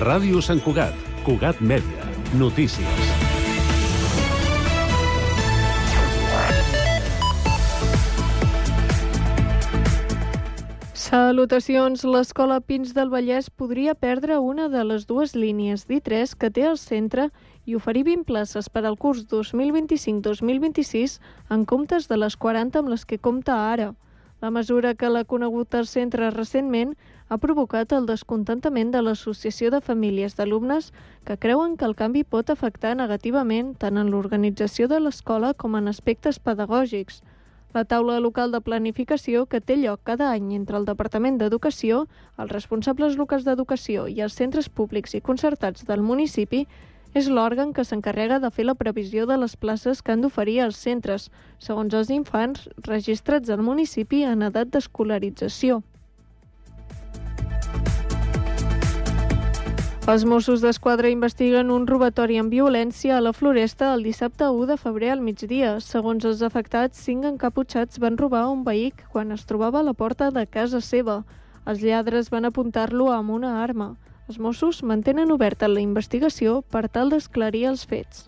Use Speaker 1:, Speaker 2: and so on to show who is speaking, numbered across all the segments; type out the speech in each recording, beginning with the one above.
Speaker 1: Ràdio Sant Cugat, Cugat Mèdia, notícies.
Speaker 2: Salutacions. L'Escola Pins del Vallès podria perdre una de les dues línies d'I3 que té al centre i oferir 20 places per al curs 2025-2026 en comptes de les 40 amb les que compta ara. La mesura, que l'ha conegut el centre recentment, ha provocat el descontentament de l'Associació de Famílies d'Alumnes, que creuen que el canvi pot afectar negativament tant en l'organització de l'escola com en aspectes pedagògics. La taula local de planificació, que té lloc cada any entre el Departament d'Educació, els responsables locals d'educació i els centres públics i concertats del municipi, és l'òrgan que s'encarrega de fer la previsió de les places que han d'oferir als centres, segons els infants registrats al municipi en edat d'escolarització. Els Mossos d'Esquadra investiguen un robatori amb violència a la Floresta el dissabte 1 de febrer al migdia. Segons els afectats, 5 encaputxats van robar un vehicle quan es trobava a la porta de casa seva. Els lladres van apuntar-lo amb una arma. Els Mossos mantenen oberta la investigació per tal d'esclarir els fets.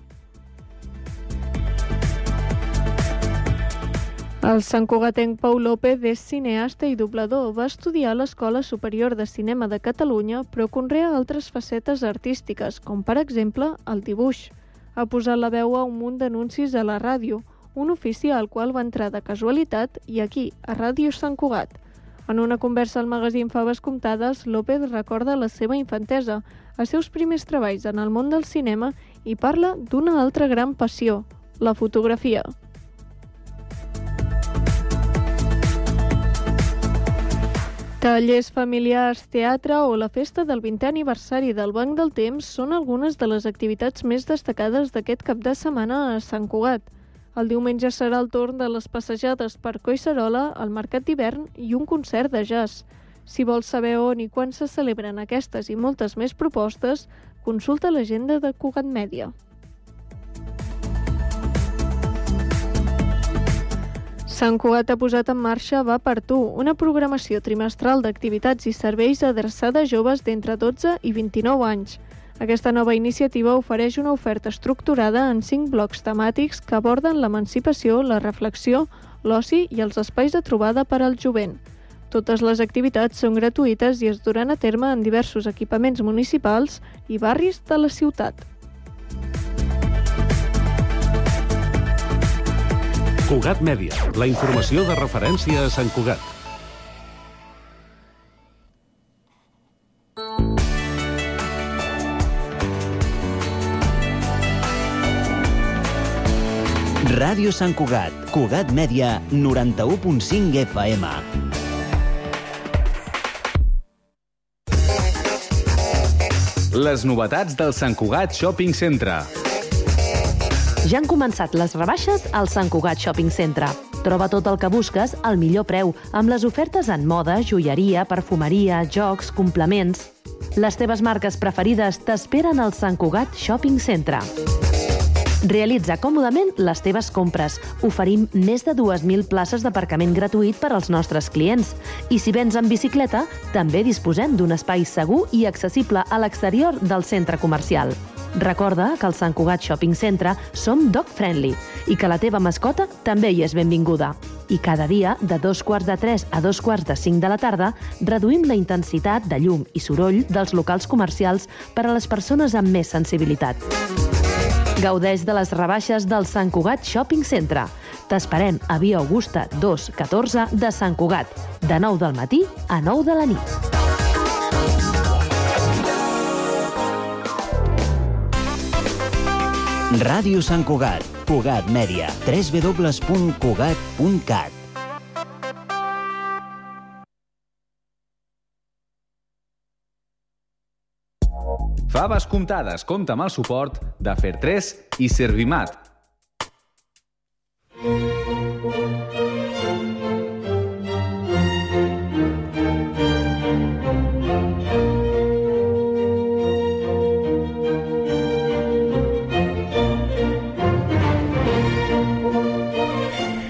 Speaker 2: El santcugatenc Pau López és cineasta i doblador. Va estudiar a l'Escola Superior de Cinema de Catalunya, però conrea altres facetes artístiques, com per exemple el dibuix. Ha posat la veu a un munt d'anuncis a la ràdio, un ofici al qual va entrar de casualitat i aquí, a Ràdio Sant Cugat. En una conversa al magazín Faves Comptades, López recorda la seva infantesa, els seus primers treballs en el món del cinema i parla d'una altra gran passió, la fotografia. Tallers familiars, teatre o la festa del 20è aniversari del Banc del Temps són algunes de les activitats més destacades d'aquest cap de setmana a Sant Cugat. El diumenge serà el torn de les passejades per Collserola, el mercat d'hivern i un concert de jazz. Si vols saber on i quan se celebren aquestes i moltes més propostes, consulta l'agenda de Cugat Mèdia. Sant Cugat ha posat en marxa Va per tu, una programació trimestral d'activitats i serveis adreçada a joves d'entre 12 i 29 anys. Aquesta nova iniciativa ofereix una oferta estructurada en 5 blocs temàtics que aborden l'emancipació, la reflexió, l'oci i els espais de trobada per al jovent. Totes les activitats són gratuïtes i es duran a terme en diversos equipaments municipals i barris de la ciutat.
Speaker 1: Cugat Mèdia, la informació de referència a Sant Cugat.
Speaker 3: Ràdio Sant Cugat, Cugat Mèdia, 91.5 FM.
Speaker 4: Les novetats del Sant Cugat Shopping Centre.
Speaker 5: Ja han començat les rebaixes al Sant Cugat Shopping Centre. Troba tot el que busques al millor preu, amb les ofertes en moda, joieria, perfumeria, jocs, complements. Les teves marques preferides t'esperen al Sant Cugat Shopping Centre. Realitza còmodament les teves compres. Oferim més de 2.000 places d'aparcament gratuït per als nostres clients. I si vens en bicicleta, també disposem d'un espai segur i accessible a l'exterior del centre comercial. Recorda que al Sant Cugat Shopping Centre som dog friendly i que la teva mascota també hi és benvinguda. I cada dia, de 2:45 a 4:45 de la tarda, reduïm la intensitat de llum i soroll dels locals comercials per a les persones amb més sensibilitat. Gaudeix de les rebaixes del Sant Cugat Shopping Centre. T'esperem a Via Augusta 214 de Sant Cugat, de 9 del matí a 9 de la nit.
Speaker 3: Ràdio Sant Cugat, Cugat Mèdia, www.cugat.cat.
Speaker 4: Faves Comptades compta amb el suport de Fer3 i Servimat.
Speaker 2: Segur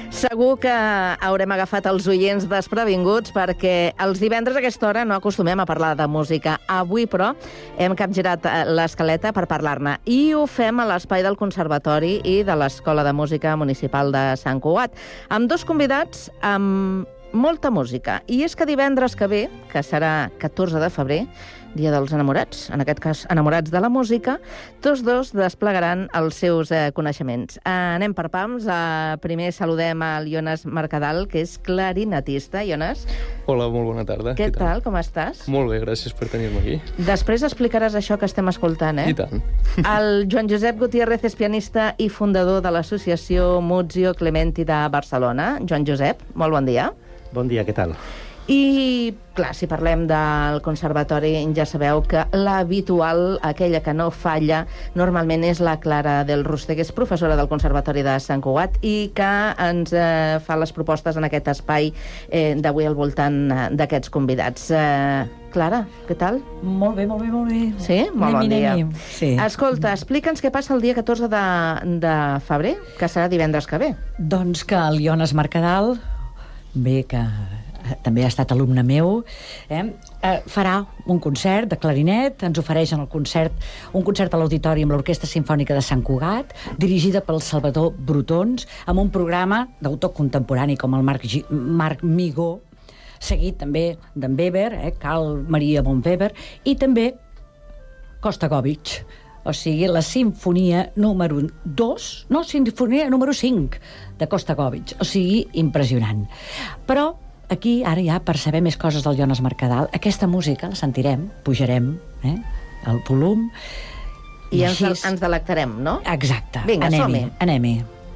Speaker 6: Segur que haurem agafat els oients desprevinguts perquè els divendres a aquesta hora no acostumem a parlar de música. Avui, però, hem capgirat l'escaleta per parlar-ne i ho fem a l'espai del Conservatori i de l'Escola de Música Municipal de Sant Cugat, amb dos convidats amb molta música. I és que divendres que ve, que serà 14 de febrer, Dia dels Enamorats, en aquest cas enamorats de la música, tots dos desplegaran els seus coneixements. Anem per pams. Primer saludem al Jonas Mercadal, que és clarinetista. Jonas.
Speaker 7: Hola, molt bona tarda.
Speaker 6: Què tal, com estàs?
Speaker 7: Molt bé, gràcies per tenir-me aquí.
Speaker 6: Després explicaràs això que estem escoltant,
Speaker 7: I tant.
Speaker 6: El Joan Josep Gutiérrez és pianista i fundador de l'associació Muzio Clementi de Barcelona. Joan Josep, molt bon dia.
Speaker 8: Bon dia, què tal?
Speaker 6: I, clar, si parlem del conservatori, ja sabeu que l'habitual, aquella que no falla, normalment és la Clara del Roster, que és professora del Conservatori de Sant Cugat i que ens fa les propostes en aquest espai d'avui al voltant d'aquests convidats. Clara, què tal?
Speaker 9: Molt bé, molt bé, molt bé.
Speaker 6: Sí? Molt bon dia.
Speaker 9: Sí.
Speaker 6: Escolta, explica'ns què passa el dia 14 de febrer, que serà divendres que ve.
Speaker 9: Doncs que el Jonas Mercadal, bé, que també ha estat alumne meu, farà un concert de clarinet, ens ofereix un concert a l'Auditori amb l'Orquestra Simfònica de Sant Cugat, dirigida pel Salvador Brotons, amb un programa d'autor contemporani com el Marc Migó, seguit també d'en Weber, Carl Maria von Weber, i també Kostakovich. O sigui, la sinfonia número 2, no, sinfonia número 5 de Kostakovich. O sigui, impressionant. Però aquí, ara ja, per saber més coses del Jonas Mercadal, aquesta música la sentirem, pujarem el volum...
Speaker 6: I ens delectarem, no?
Speaker 9: Exacte.
Speaker 6: Vinga, som-hi.
Speaker 9: Anem-hi.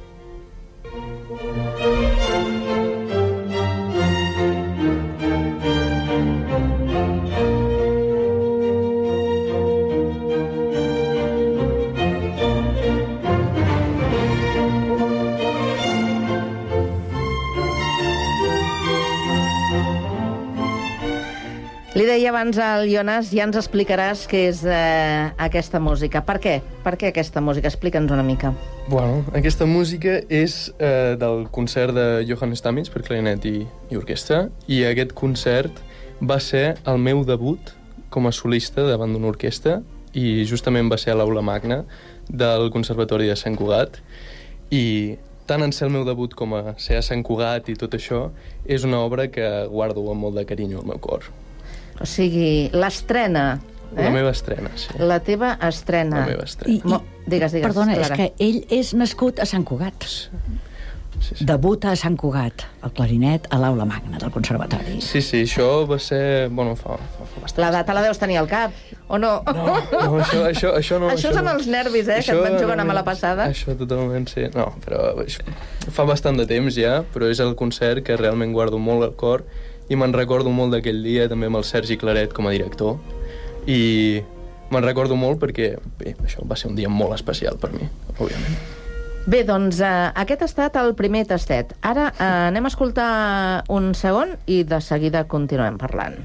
Speaker 6: Li deia abans al Jonas, ja ens explicaràs què és aquesta música. Per què? Per què aquesta música? Explica'ns una mica.
Speaker 7: Bueno, aquesta música és del concert de Johann Stamitz per clarinet i orquestra, i aquest concert va ser el meu debut com a solista davant d'una orquestra, i justament va ser a l'Aula Magna del Conservatori de Sant Cugat, i tant en ser el meu debut com a ser a Sant Cugat i tot això, és una obra que guardo amb molt de carinyo al meu cor.
Speaker 6: O sigui, l'estrena.
Speaker 7: La meva estrena, sí.
Speaker 6: La teva estrena.
Speaker 7: La meva estrena.
Speaker 6: Digues,
Speaker 9: perdona,
Speaker 6: Clara.
Speaker 9: és que ell és nascut a Sant Cugat.
Speaker 7: Sí.
Speaker 9: Debuta a Sant Cugat, el clarinet, a l'Aula Magna del Conservatori.
Speaker 7: Sí, això va ser... Bueno, fa bastant.
Speaker 6: La data la deus tenir al cap, o no?
Speaker 7: No, això no.
Speaker 6: Això són els nervis, que et van jugar una mala passada.
Speaker 7: Això totalment, sí. No, però fa bastant de temps ja, però és el concert que realment guardo molt al cor, i me'n recordo molt d'aquell dia, també amb el Sergi Claret com a director, i me'n recordo molt perquè, bé, això va ser un dia molt especial per mi, òbviament.
Speaker 6: Bé, doncs aquest ha estat el primer tastet. Ara anem a escoltar un segon i de seguida continuem parlant.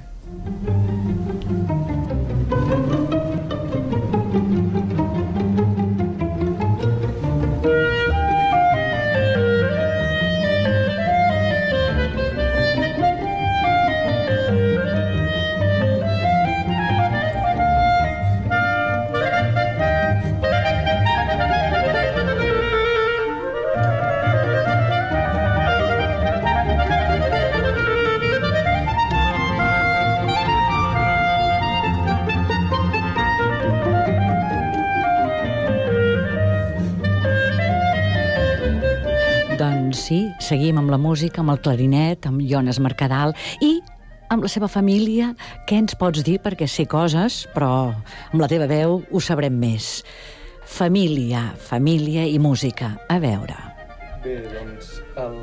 Speaker 9: Doncs sí, seguim amb la música, amb el clarinet, amb Jonas Mercadal i amb la seva família. Què ens pots dir? Perquè sé coses, però amb la teva veu ho sabrem més. Família i música. A veure.
Speaker 7: Bé, doncs,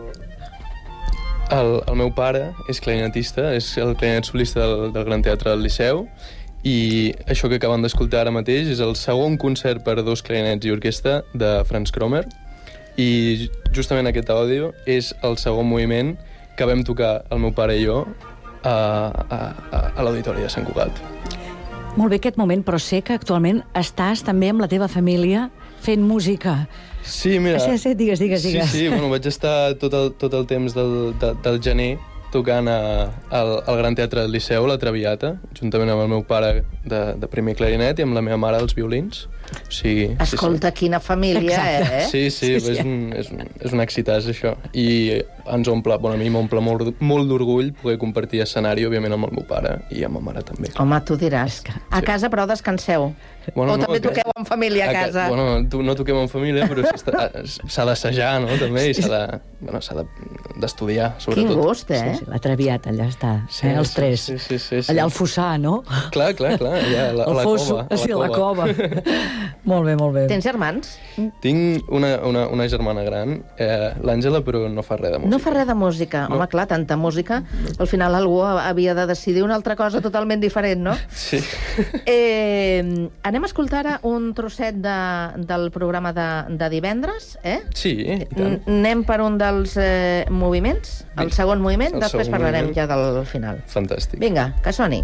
Speaker 7: el meu pare és clarinetista, és el clarinet solista del Gran Teatre del Liceu, i això que acaben d'escoltar ara mateix és el segon concert per a 2 clarinets i orquestra de Franz Kromer, i justament aquest àudio és el segon moviment que vam tocar el meu pare i jo a l'Auditori de Sant Cugat.
Speaker 9: Molt bé aquest moment, però sé que actualment estàs també amb la teva família fent música.
Speaker 7: Sí, mira...
Speaker 9: Sí, digues.
Speaker 7: Sí, bueno, vaig estar tot el temps del gener tocant al Gran Teatre del Liceu, la Traviata, juntament amb el meu pare de primer clarinet i amb la meva mare els violins. O sigui,
Speaker 6: Escolta, quina família,
Speaker 7: Sí, és un èxitàs, això. I ens omple, bueno, a mi m'omple molt d'orgull poder compartir escenari, òbviament, amb el meu pare i amb ma mare també.
Speaker 6: Home, tu diràs. A casa, però, descanseu.
Speaker 7: Bueno,
Speaker 6: o també toqueu en família a casa.
Speaker 7: Bueno, no toquem en família, però s'ha d'assajar, no?, també, i s'ha d'estudiar, sobretot.
Speaker 6: Quin gust,
Speaker 9: Sí, la Traviata, allà està, els tres.
Speaker 7: Sí.
Speaker 9: Allà al Fossar, no?
Speaker 7: Clar, allà a la cova.
Speaker 9: Sí, a la cova. Molt bé.
Speaker 6: Tens germans?
Speaker 7: Tinc una germana gran, l'Àngela, però no fa res de música.
Speaker 6: No fa res de música. No. Home, clar, tanta música. Al final algú havia de decidir una altra cosa totalment diferent, no?
Speaker 7: Sí.
Speaker 6: Anem a escoltar ara un trosset del programa de divendres,
Speaker 7: Sí, i tant.
Speaker 6: Anem per un dels moviments, el segon moviment, després parlarem ja del final.
Speaker 7: Fantàstic.
Speaker 6: Vinga, que soni.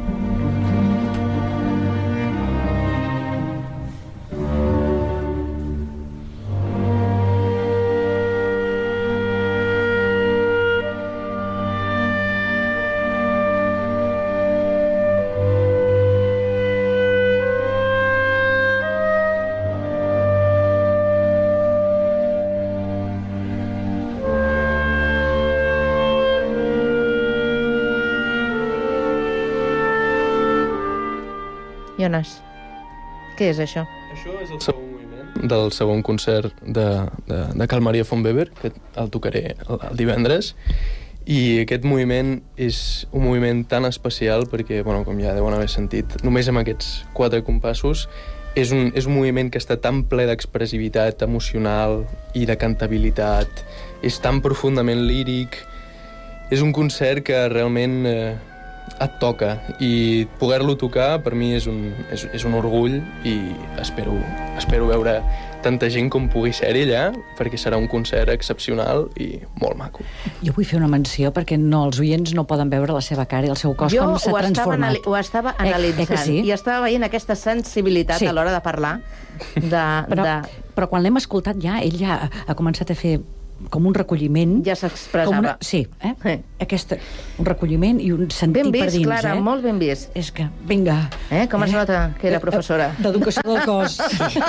Speaker 6: Jonas, què és això?
Speaker 7: Això és el segon moviment del segon concert de Carl Maria von Weber, que el tocaré el divendres, i aquest moviment és un moviment tan especial perquè, bueno, com ja deuen haver sentit, només amb aquests 4 compassos és un moviment que està tan ple d'expressivitat emocional i de cantabilitat, és tan profundament líric, és un concert que realment et toca, i poder-lo tocar per mi és un orgull, i espero veure tanta gent com pugui ser-hi allà, perquè serà un concert excepcional i molt maco.
Speaker 9: Jo vull fer una menció perquè els oients no poden veure la seva cara i el seu cos com s'ha transformat.
Speaker 6: Jo ho estava analitzant
Speaker 9: sí?
Speaker 6: I estava veient aquesta sensibilitat a l'hora de parlar.
Speaker 9: Però quan l'hem escoltat ja, ell ja ha començat a fer com un recolliment.
Speaker 6: Ja s'expressava.
Speaker 9: Sí, un recolliment i un sentit per dins.
Speaker 6: Ben vist, Clara, molt ben vist.
Speaker 9: És que, vinga.
Speaker 6: Com es nota que era professora?
Speaker 9: D'educació del cos.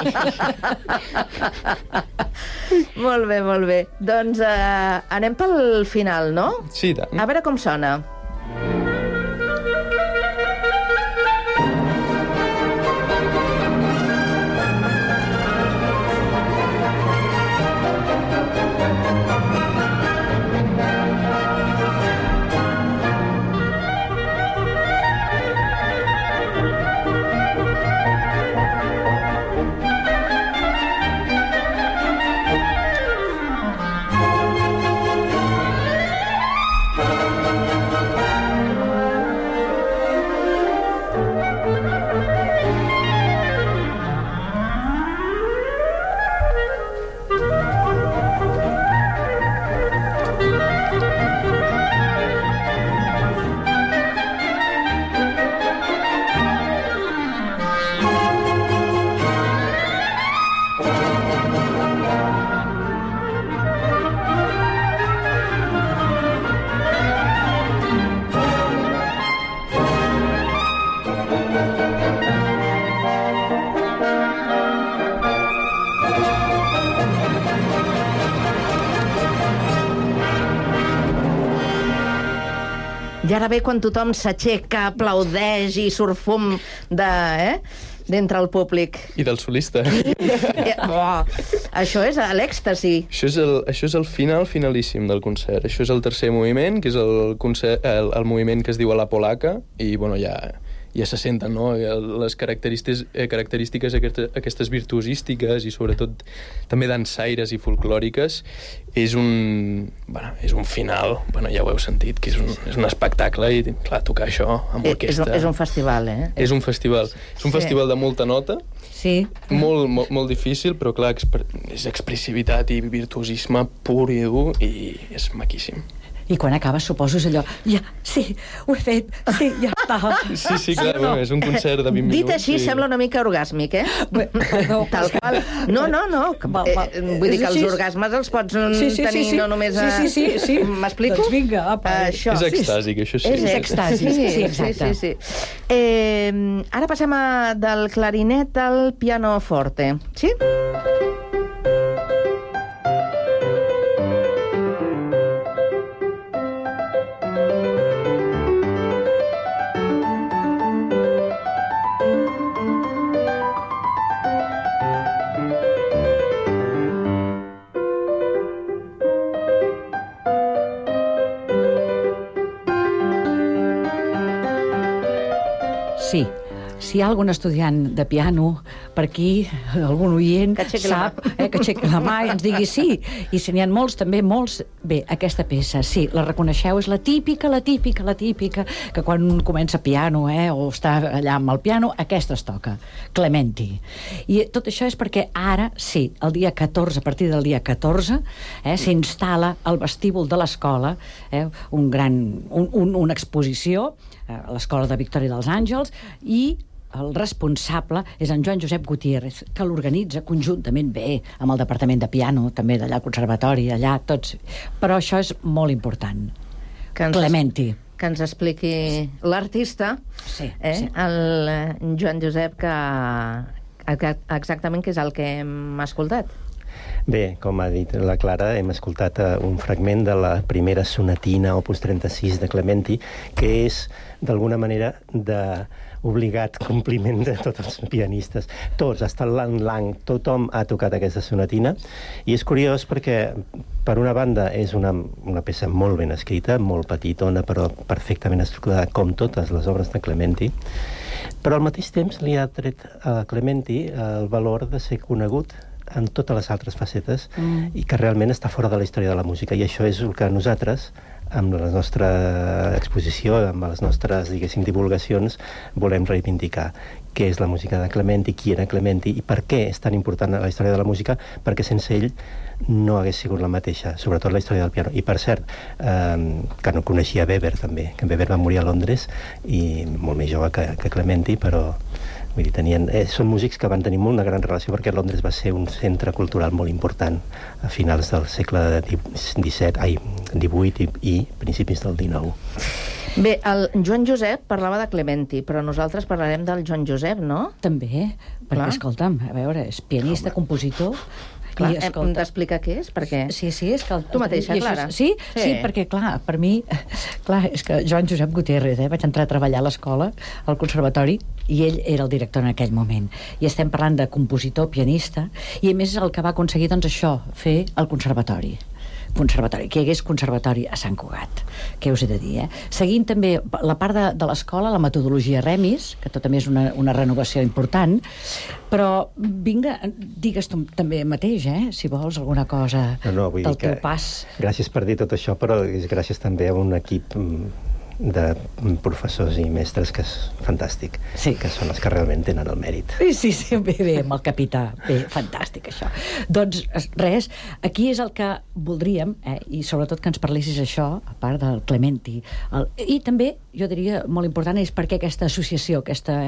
Speaker 6: Molt bé. Doncs anem pel final, no?
Speaker 7: Sí, tant.
Speaker 6: A veure com sona. I ara ve quan tothom s'aixeca, aplaudeix i surt fum d'entre el públic.
Speaker 7: I del solista.
Speaker 6: Això és l'èxtasi.
Speaker 7: Això és el finalíssim del concert. Això és el tercer moviment, que és el moviment que es diu a la polaca, i bueno, ja se senten, no?, les característiques aquestes virtuosístiques i sobretot també dansaires i folclòriques. És un final, ja ho heu sentit, que és un espectacle, i clar, tocar això amb orquestra...
Speaker 6: És un festival,
Speaker 7: És un festival. És un festival de molta nota, molt difícil, però clar, és expressivitat i virtuosisme pur i dur, i és maquíssim.
Speaker 9: I quan acabes suposo és allò, ja, sí, ho he fet, sí, ja està.
Speaker 7: Sí, clar, no? És un concert de 20 minuts.
Speaker 6: Dit així, sembla una mica orgàsmic,
Speaker 9: Perdó,
Speaker 6: tal qual. No. Vull dir que els orgasmes els pots tenir no només a...
Speaker 9: Sí.
Speaker 6: M'explico?
Speaker 9: Doncs vinga, apa.
Speaker 6: Això.
Speaker 7: És extàsic, això sí.
Speaker 9: És extàsic, sí, exacte.
Speaker 6: Sí. Ara passem del clarinet al pianoforte. Sí?
Speaker 9: Sí. Si hi ha algun estudiant de piano per aquí, algun oient,
Speaker 6: que
Speaker 9: sap, que aixequi la mà i ens digui sí. I si n'hi ha molts, també molts... Bé, aquesta peça, sí, la reconeixeu, és la típica, que quan un comença piano, o està allà amb el piano, aquesta es toca, Clementi. I tot això és perquè ara, sí, el dia 14, a partir del dia 14, s'instal·la al vestíbul de l'escola una exposició a l'Escola de Victòria dels Àngels, i el responsable és en Joan Josep Gutiérrez, que l'organitza conjuntament amb el departament de piano, també d'allà al conservatori, allà tots. Però això és molt important. Clementi.
Speaker 6: Que ens expliqui l'artista, el Joan Josep, que exactament què és el que hem escoltat.
Speaker 8: Bé, com ha dit la Clara, hem escoltat un fragment de la primera sonatina, opus 36 de Clementi, que és, d'alguna manera, obligat compliment de tots els pianistes. Tots, hasta Lang, tothom ha tocat aquesta sonatina, i és curiós perquè, per una banda, és una peça molt ben escrita, molt petitona, però perfectament estructurada, com totes les obres de Clementi, però al mateix temps li ha tret a Clementi el valor de ser conegut en totes les altres facetes i que realment està fora de la història de la música, i això és el que nosaltres, amb la nostra exposició, amb les nostres, diguéssim, divulgacions, volem reivindicar què és la música de Clementi, qui era Clementi i per què és tan important a la història de la música, perquè sense ell no hagués sigut la mateixa, sobretot la història del piano. I per cert, que no coneixia Weber també, que Weber va morir a Londres i molt més jove que Clementi, però vull dir, són músics que van tenir una gran relació perquè Londres va ser un centre cultural molt important a finals del segle XVIII i principis del XIX.
Speaker 6: Bé, el Joan Josep parlava de Clementi, però nosaltres parlarem del Joan Josep, no?
Speaker 9: També, perquè, escolta'm, a veure, és pianista, compositor...
Speaker 6: Clar, hem d'explicar què és, perquè...
Speaker 9: Sí, és que...
Speaker 6: Tu mateixa, Clara.
Speaker 9: Sí, perquè, clar, per mi... Clar, és que Joan Josep Gutiérrez, vaig entrar a treballar a l'escola, al conservatori, i ell era el director en aquell moment. I estem parlant de compositor, pianista, i a més és el que va aconseguir, doncs, això, fer el conservatori, que hi hagués conservatori a Sant Cugat, què us he de dir, Seguint també la part de l'escola, la metodologia Remis, que tot també és una renovació important, però vinga, digues tu també mateix, si vols alguna cosa del teu pas.
Speaker 8: Gràcies per dir tot això, però gràcies també a un equip de professors i mestres que és fantàstic, que són els que realment tenen el mèrit.
Speaker 9: Sí, bé, amb el capità. Bé, fantàstic, això. Doncs res, aquí és el que voldríem, i sobretot que ens parlessis això, a part del Clementi. I també, jo diria, molt important, és per què aquesta associació,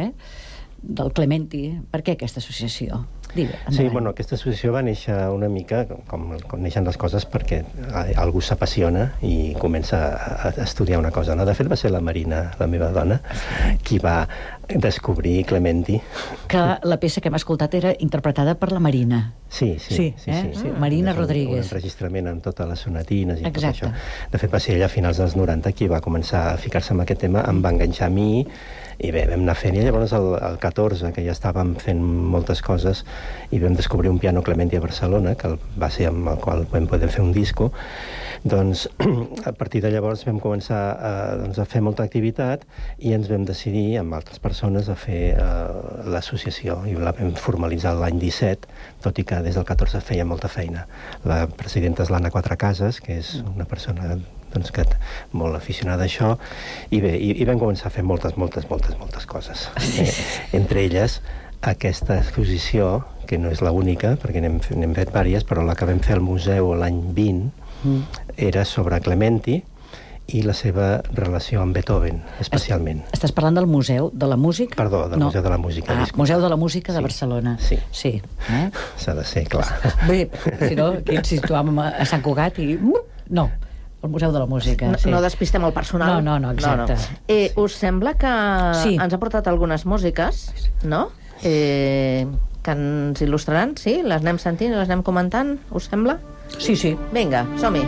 Speaker 9: del Clementi, per què aquesta associació?
Speaker 8: Sí, bueno, aquesta associació va néixer una mica com neixen les coses perquè algú s'apassiona i comença a estudiar una cosa. De fet, va ser la Marina, la meva dona, qui va descobrir Clementi.
Speaker 9: Que la peça que hem escoltat era interpretada per la Marina.
Speaker 8: Sí.
Speaker 9: Marina Rodríguez.
Speaker 8: Un enregistrament amb totes les sonatines i tot això. De fet, va ser ella a finals dels 90 qui va començar a ficar-se en aquest tema, em va enganxar a mi, i bé, vam anar fent, i llavors el 14, que ja estàvem fent moltes coses, i vam descobrir un piano Clementi a Barcelona, que va ser amb el qual vam poder fer un disco, doncs a partir de llavors vam començar a fer molta activitat i ens vam decidir, amb altres persones, a fer l'associació, i la vam formalitzar l'any 17, tot i que des del 14 feia molta feina. La presidenta és l'Anna Quatrecases, que és una persona molt aficionada a això, i bé, i vam començar a fer moltes coses. Entre elles, aquesta exposició, que no és l'única, perquè n'hem fet diverses, però la que vam fer al museu l'any 20 era sobre Clementi, i la seva relació amb Beethoven, especialment.
Speaker 9: Estàs parlant del Museu de la Música?
Speaker 8: Perdó, del Museu de la Música.
Speaker 9: Museu de la Música de Barcelona. Sí.
Speaker 8: S'ha de ser, clar.
Speaker 9: Bé, si no, aquí ens situàvem a Sant Cugat i... No, el Museu de la Música.
Speaker 6: No despistem el personal.
Speaker 9: No, exacte.
Speaker 6: Us sembla que ens ha portat algunes músiques, no? Que ens il·lustraran, sí? Les anem sentint i les anem comentant, us sembla?
Speaker 9: Sí.
Speaker 6: Vinga, som-hi.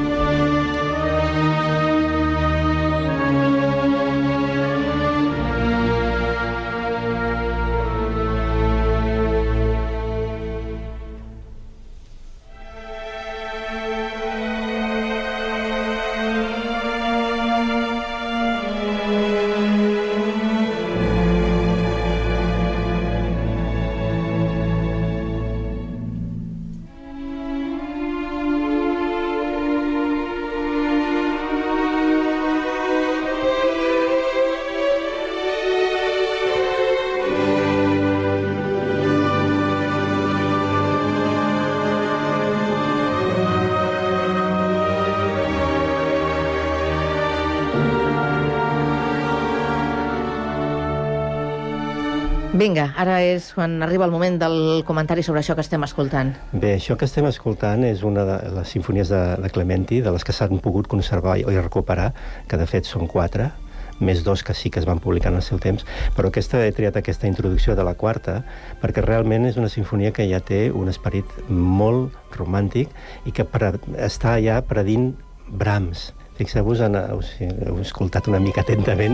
Speaker 6: Vinga, ara és quan arriba el moment del comentari sobre això que estem escoltant.
Speaker 8: Bé, això que estem escoltant és una de les sinfonies de Clementi, de les que s'han pogut conservar i recuperar, que de fet són 4, més 2 que sí que es van publicar en el seu temps, però he triat aquesta introducció de la quarta perquè realment és una sinfonia que ja té un esperit molt romàntic i que està ja predint Brahms. Fixeu-vos, heu escoltat una mica atentament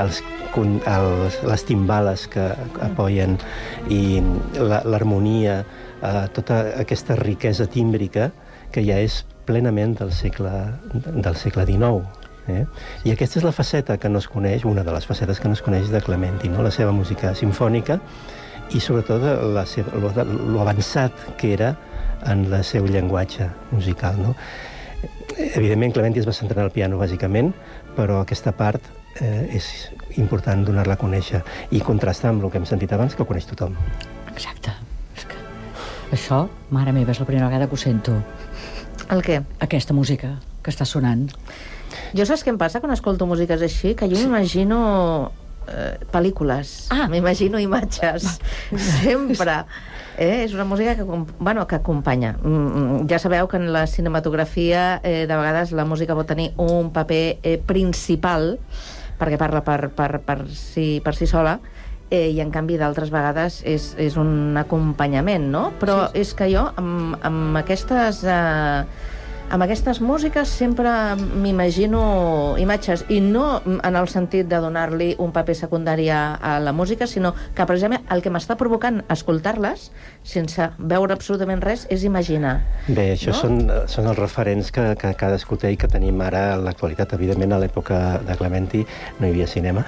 Speaker 8: les timbales que apoyen i l'harmonia, tota aquesta riquesa tímbrica que ja és plenament del segle XIX. I aquesta és la faceta que no es coneix, una de les facetes que no es coneix de Clementi, la seva música simfònica i sobretot lo avançat que era en el seu llenguatge musical. Evidentment, Clementi es va centrar en el piano, bàsicament, però aquesta part és important donar-la a conèixer i contrastar amb el que hem sentit abans, que ho coneix tothom.
Speaker 9: Exacte. Això, mare meva, és la primera vegada que ho sento.
Speaker 6: El què?
Speaker 9: Aquesta música que està sonant.
Speaker 6: Jo saps què em passa quan escolto músiques així? Que jo m'imagino pel·lícules, m'imagino imatges, sempre. És una música que acompanya. Ja sabeu que en la cinematografia de vegades la música pot tenir un paper principal perquè parla per si sola i en canvi d'altres vegades és un acompanyament, no? Però és que jo amb aquestes músiques sempre m'imagino imatges, i no en el sentit de donar-li un paper secundari a la música, sinó que precisament el que m'està provocant escoltar-les, sense veure absolutament res, és imaginar.
Speaker 8: Bé, això són els referents que cadascú té i que tenim ara en l'actualitat. Evidentment, a l'època de Clementi no hi havia cinema,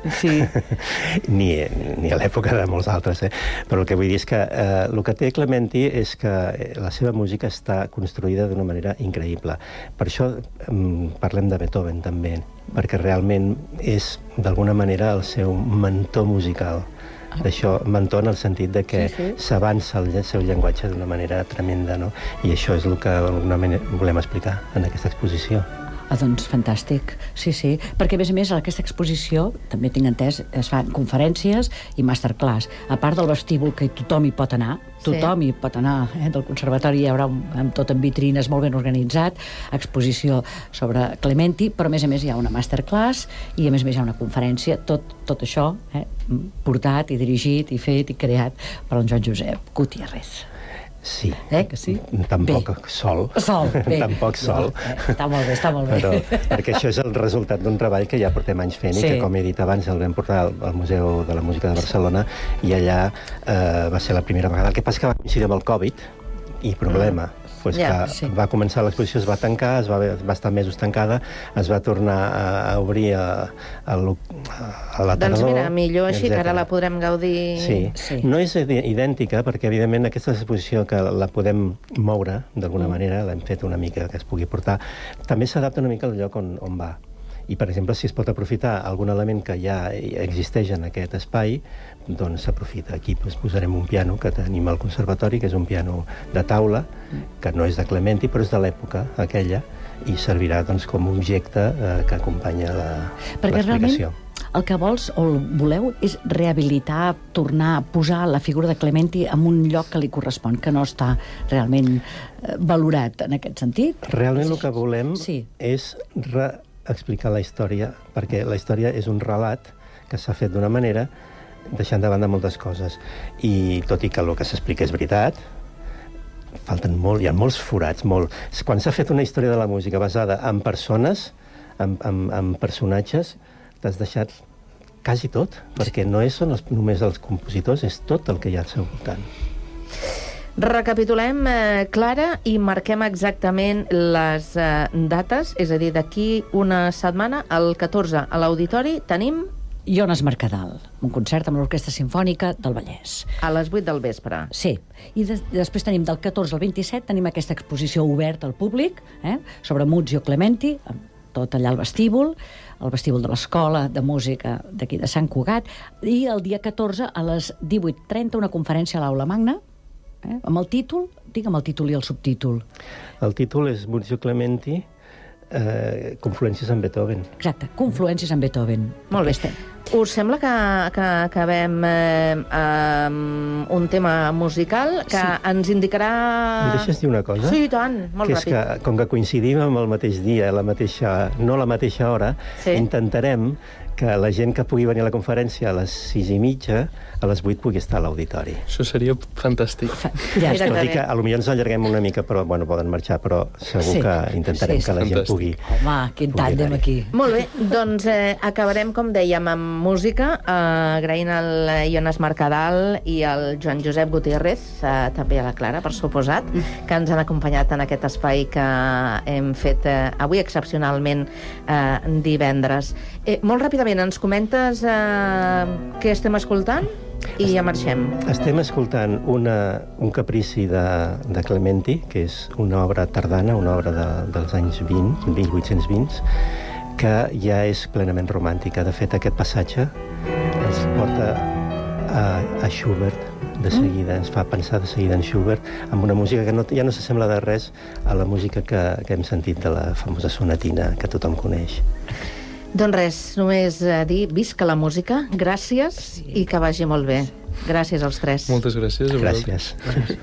Speaker 8: ni a l'època de molts altres, però el que vull dir és que el que té Clementi és que la seva música està construïda d'una manera increïble. Per això parlem de Beethoven també, perquè realment és d'alguna manera el seu mentor musical. D'això, mentor en el sentit de que s'avança el seu llenguatge d'una manera tremenda, no? I això és el que d'alguna manera volem explicar en aquesta exposició.
Speaker 9: Doncs fantàstic, sí, perquè a més aquesta exposició, també tinc entès, es fan conferències i masterclass, a part del vestíbul que tothom hi pot anar, del conservatori hi haurà tot en vitrines molt ben organitzat, exposició sobre Clementi, però a més hi ha una masterclass i a més hi ha una conferència, tot això portat i dirigit i fet i creat per en Joan Josep Gutiérrez.
Speaker 8: Sí,
Speaker 9: que sí?
Speaker 8: Tampoc sol.
Speaker 9: Bé.
Speaker 8: Tampoc sol.
Speaker 9: Està molt bé.
Speaker 8: Però, perquè això és el resultat d'un treball que ja portem anys fent i que, com he dit abans, el vam portar al Museu de la Música de Barcelona i allà va ser la primera vegada. El que passa que va coincidir amb el Covid i problema. Va començar l'exposició, es va tancar, va estar mesos tancada, es va tornar a obrir a la tardor.
Speaker 6: Doncs mira, millor així, que ara la podrem gaudir.
Speaker 8: Sí. No és idèntica, perquè evidentment aquesta exposició que la podem moure d'alguna manera, l'hem fet una mica que es pugui portar, també s'adapta una mica al lloc on va. I, per exemple, si es pot aprofitar algun element que ja existeix en aquest espai, doncs s'aprofita. Aquí posarem un piano que tenim al conservatori, que és un piano de taula, que no és de Clementi, però és de l'època aquella, i servirà doncs, com a objecte que acompanya l'explicació.
Speaker 9: El que vols o voleu és rehabilitar, tornar a posar la figura de Clementi en un lloc que li correspon, que no està realment valorat en aquest sentit.
Speaker 8: Realment el que volem és reexplicar la història, perquè la història és un relat que s'ha fet d'una manera, deixant de banda moltes coses. I tot i que el que s'explica és veritat, falten molt, hi ha molts forats, molt. Quan s'ha fet una història de la música basada en persones, en personatges, t'has deixat quasi tot, perquè no són només els compositors, és tot el que hi ha al seu voltant.
Speaker 6: Recapitulem, Clara, i marquem exactament les dates, és a dir, d'aquí una setmana, el 14, a l'Auditori, tenim...
Speaker 9: Jonas Mercadal, un concert amb l'Orquestra Simfònica del Vallès.
Speaker 6: A les 8 del vespre.
Speaker 9: Sí, i després tenim del 14 al 27, tenim aquesta exposició oberta al públic, sobre Muzio Clementi, tot allà al vestíbul de l'Escola de Música d'aquí de Sant Cugat, i el dia 14 a les 18:30 una conferència a l'Aula Magna, amb el títol, digue'm el títol i el subtítol.
Speaker 8: El títol és Muzio Clementi, confluències amb Beethoven.
Speaker 9: Exacte, confluències amb Beethoven.
Speaker 6: Molt bé. Us sembla que acabem amb un tema musical que ens indicarà...
Speaker 8: Em deixes dir una cosa?
Speaker 6: Sí, tant, molt ràpid.
Speaker 8: Que és que, com que coincidim amb el mateix dia, no la mateixa hora, intentarem que la gent que pugui venir a la conferència a les 6:30, a les 8 pugui estar a l'auditori.
Speaker 7: Això seria fantàstic.
Speaker 8: Ja està. Tot i que potser ens allarguem una mica, però bueno, poden marxar, però segur que intentarem que la gent pugui...
Speaker 9: Home, quin tàndem aquí.
Speaker 6: Molt bé, doncs acabarem, com dèiem, amb música, agraint al Jonas Mercadal i al Joan Josep Gutiérrez, també a la Clara, per suposat, que ens han acompanyat en aquest espai que hem fet avui excepcionalment divendres. Molt ràpidament, ens comentes què estem escoltant i ja marxem.
Speaker 8: Estem escoltant un caprici de Clementi, que és una obra tardana, una obra dels anys 1820, que ja és plenament romàntica. De fet, aquest passatge ens porta a Schubert de seguida, ens fa pensar de seguida en Schubert, amb una música que ja no s'assembla de res a la música que hem sentit de la famosa sonatina que tothom coneix.
Speaker 6: Doncs res, només dir visca la música, gràcies i que vagi molt bé. Gràcies als tres.
Speaker 7: Moltes gràcies.
Speaker 8: Gràcies.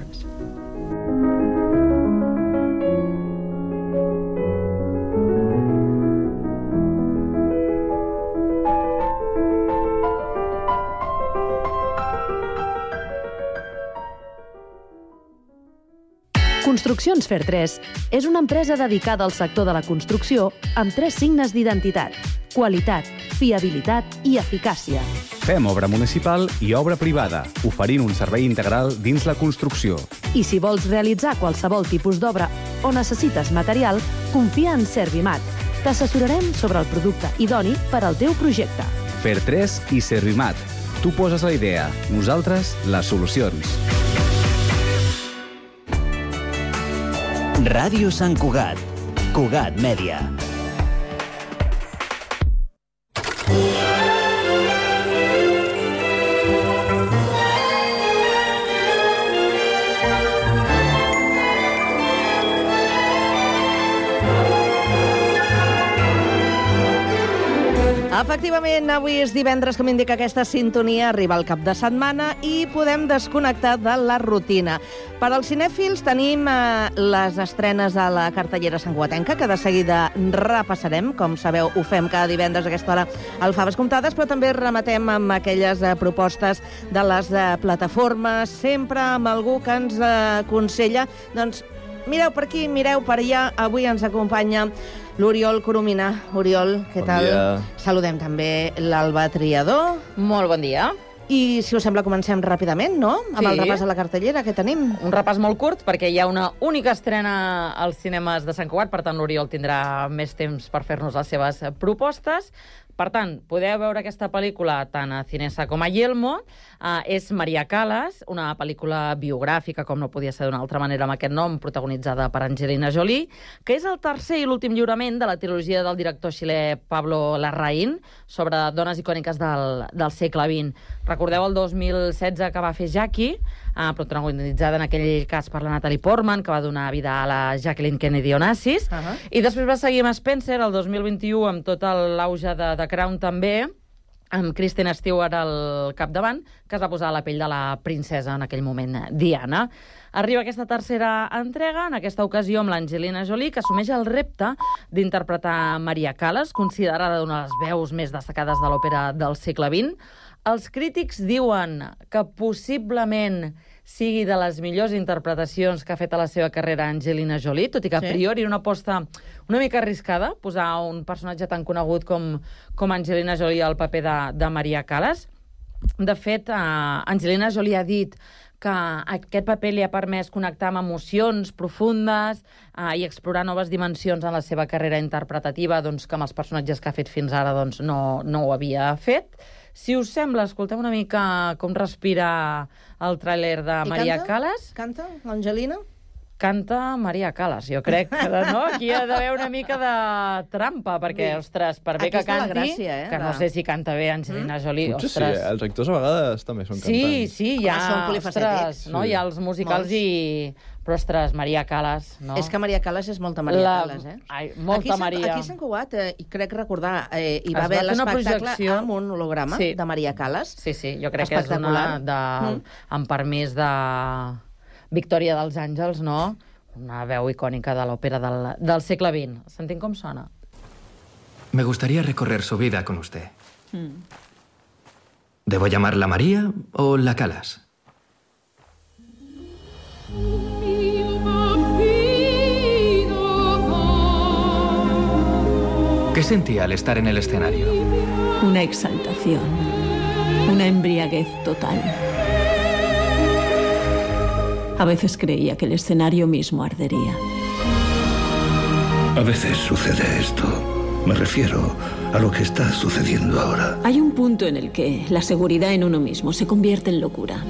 Speaker 5: Construccions Fer3 és una empresa dedicada al sector de la construcció amb 3 signes d'identitat: qualitat, fiabilitat i eficàcia.
Speaker 4: Fem obra municipal i obra privada, oferint un servei integral dins la construcció.
Speaker 5: I si vols realitzar qualsevol tipus d'obra o necessites material, confia en Servimat. T'assessorarem sobre el producte idoni per al teu projecte.
Speaker 4: Fer3 i Servimat. Tu poses la idea, nosaltres les solucions.
Speaker 3: Ràdio Sant Cugat. Cugat Mèdia.
Speaker 6: Efectivament, avui és divendres, com indica aquesta sintonia, arriba el cap de setmana i podem desconnectar de la rutina. Per als cinèfils tenim les estrenes a la cartellera santcugatenca, que de seguida repassarem. Com sabeu, ho fem cada divendres a aquesta hora al Faves Comptades, però també rematem amb aquelles propostes de les plataformes, sempre amb algú que ens aconsella, doncs, mireu per aquí, mireu per allà. Avui ens acompanya l'Oriol Coromina. Oriol, què tal?
Speaker 10: Bon dia.
Speaker 6: Saludem també l'Alba Triador.
Speaker 10: Molt bon dia.
Speaker 6: I, si us sembla, comencem ràpidament, no? Amb el repàs a la cartellera que tenim.
Speaker 10: Un repàs molt curt, perquè hi ha una única estrena als cinemes de Sant Cugat, per tant, l'Oriol tindrà més temps per fer-nos les seves propostes. Per tant, podeu veure aquesta pel·lícula tant a Cinesa com a Yelmo. És Maria Callas, una pel·lícula biogràfica, com no podia ser d'una altra manera amb aquest nom, protagonitzada per Angelina Jolie, que és el tercer i l'últim lliurament de la trilogia del director xilè Pablo Larraín sobre dones icòniques del segle XX. Recordeu el 2016 que va fer Jackie, protagonitzada en aquell cas per la Natalie Portman, que va donar vida a la Jacqueline Kennedy Onassis, i després va seguir amb Spencer el 2021 amb tot l'auge de The Crown també, amb Kristen Stewart al capdavant, que es va posar a la pell de la princesa en aquell moment, Diana. Arriba aquesta tercera entrega, en aquesta ocasió amb l'Angelina Jolie, que assumeix el repte d'interpretar Maria Callas, considerada una de les veus més destacades de l'òpera del segle XX. Els crítics diuen que possiblement sigui de les millors interpretacions que ha fet a la seva carrera Angelina Jolie, tot i que a priori una aposta una mica arriscada, posar un personatge tan conegut com Angelina Jolie al paper de Maria Callas. De fet, Angelina Jolie ha dit que aquest paper li ha permès connectar amb emocions profundes i explorar noves dimensions en la seva carrera interpretativa, doncs, que amb els personatges que ha fet fins ara doncs, no ho havia fet. Si us sembla, escoltem una mica com respira el tràiler de Maria Callas.
Speaker 6: Canta l'Angelina?
Speaker 10: Canta Maria Callas. Jo crec que aquí ha d'haver una mica de trampa, perquè, ostres, per bé que canti,
Speaker 6: gràcia,
Speaker 10: que no sé si canta bé Angelina Jolie,
Speaker 11: Potser
Speaker 10: ostres.
Speaker 11: sí, els actors a vegades també són cantants.
Speaker 10: Sí, hi ha, ostres, no? Hi ha els musicals però, ostres, Maria Callas, no?
Speaker 6: És que Maria Callas és molta Maria Callas, eh?
Speaker 10: Ai, molta Maria.
Speaker 6: Aquí a Sant Cugat, i crec recordar, hi va haver l'espectacle amb un holograma de Maria Callas.
Speaker 10: Sí, jo crec que és una amb permís de Victòria dels Àngels, no? Una veu icònica de l'òpera del segle XX. Sentim com sona.
Speaker 12: Me gustaría recorrer su vida con usted. ¿Debo llamarla María o la Callas? ¿Qué sentía al estar en el escenario?
Speaker 13: Una exaltación, una embriaguez total. A veces creía que el escenario mismo ardería.
Speaker 14: A veces sucede esto. Me refiero a lo que está sucediendo ahora.
Speaker 13: Hay un punto en el que la seguridad en uno mismo se convierte en locura.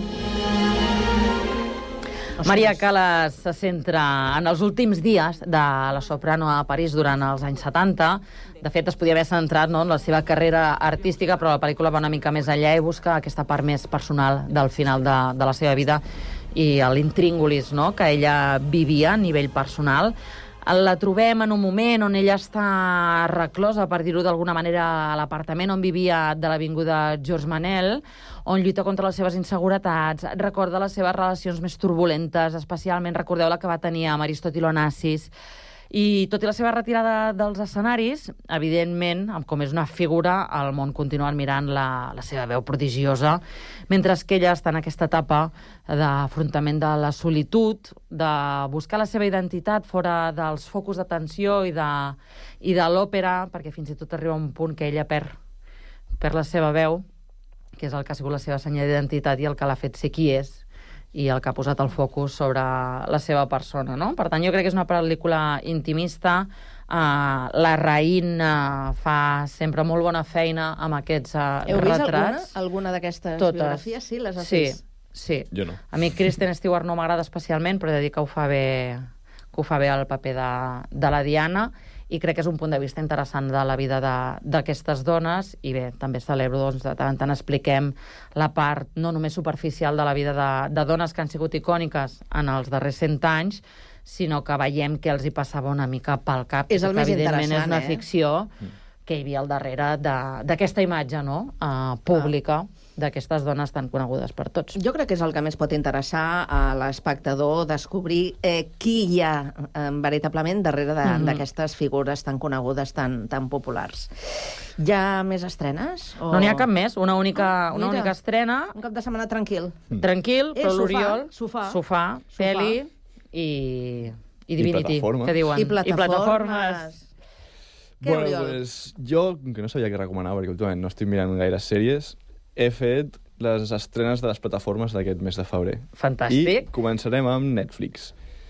Speaker 10: Maria Callas se centra en els últims dies de la soprano a París durant els anys 70. De fet, es podia haver centrat en la seva carrera artística, però la pel·lícula va una mica més enllà i busca aquesta part més personal del final de la seva vida i l'intríngulis que ella vivia a nivell personal. La trobem en un moment on ella està reclosa, per dir-ho d'alguna manera, a l'apartament on vivia de l'avinguda Georges Manel, on lluita contra les seves inseguretats, recorda les seves relacions més turbulentes, especialment recordeu la que va tenir amb Aristòtil Onassis. I tot i la seva retirada dels escenaris, evidentment, com és una figura, el món continua admirant la seva veu prodigiosa, mentre que ella està en aquesta etapa d'afrontament de la solitud, de buscar la seva identitat fora dels focus d'atenció i de l'òpera, perquè fins i tot arriba un punt que ella perd la seva veu, que és el que ha sigut la seva senyal d'identitat i el que l'ha fet ser qui és, i el que ha posat el focus sobre la seva persona, no? Per tant, jo crec que és una pel·lícula intimista. La Raïn fa sempre molt bona feina amb aquests retrats.
Speaker 6: Heu vist alguna d'aquestes biografies? Sí, les has vist?
Speaker 10: Sí.
Speaker 11: Jo no.
Speaker 10: A mi Kristen Stewart no m'agrada especialment, però he de dir que ho fa bé el paper de la Diana, i crec que és un punt de vista interessant de la vida d'aquestes dones, i bé, també celebro de tant en tant expliquem la part no només superficial de la vida de dones que han sigut icòniques en els darrers 100 anys, sinó que veiem que els hi passava una mica pel cap.
Speaker 6: És el més interessant,
Speaker 10: evidentment és una ficció que hi havia al darrere d'aquesta imatge pública d'aquestes dones tan conegudes per tots.
Speaker 6: Jo crec que és el que més pot interessar a l'espectador, descobrir qui hi ha veritablement darrere d'aquestes figures tan conegudes, tan populars. Hi ha més estrenes?
Speaker 10: No n'hi ha cap més, una única estrena.
Speaker 6: Un cap de setmana tranquil.
Speaker 10: Tranquil, però l'Oriol, sofà, pel·li i Divinity, que diuen.
Speaker 6: I plataformes.
Speaker 11: Bueno, pues jo, que no sabia què recomanar, perquè últimament no estic mirant gaire sèries, he fet les estrenes de les plataformes d'aquest mes de febrer.
Speaker 10: Fantàstic.
Speaker 11: I començarem amb Netflix,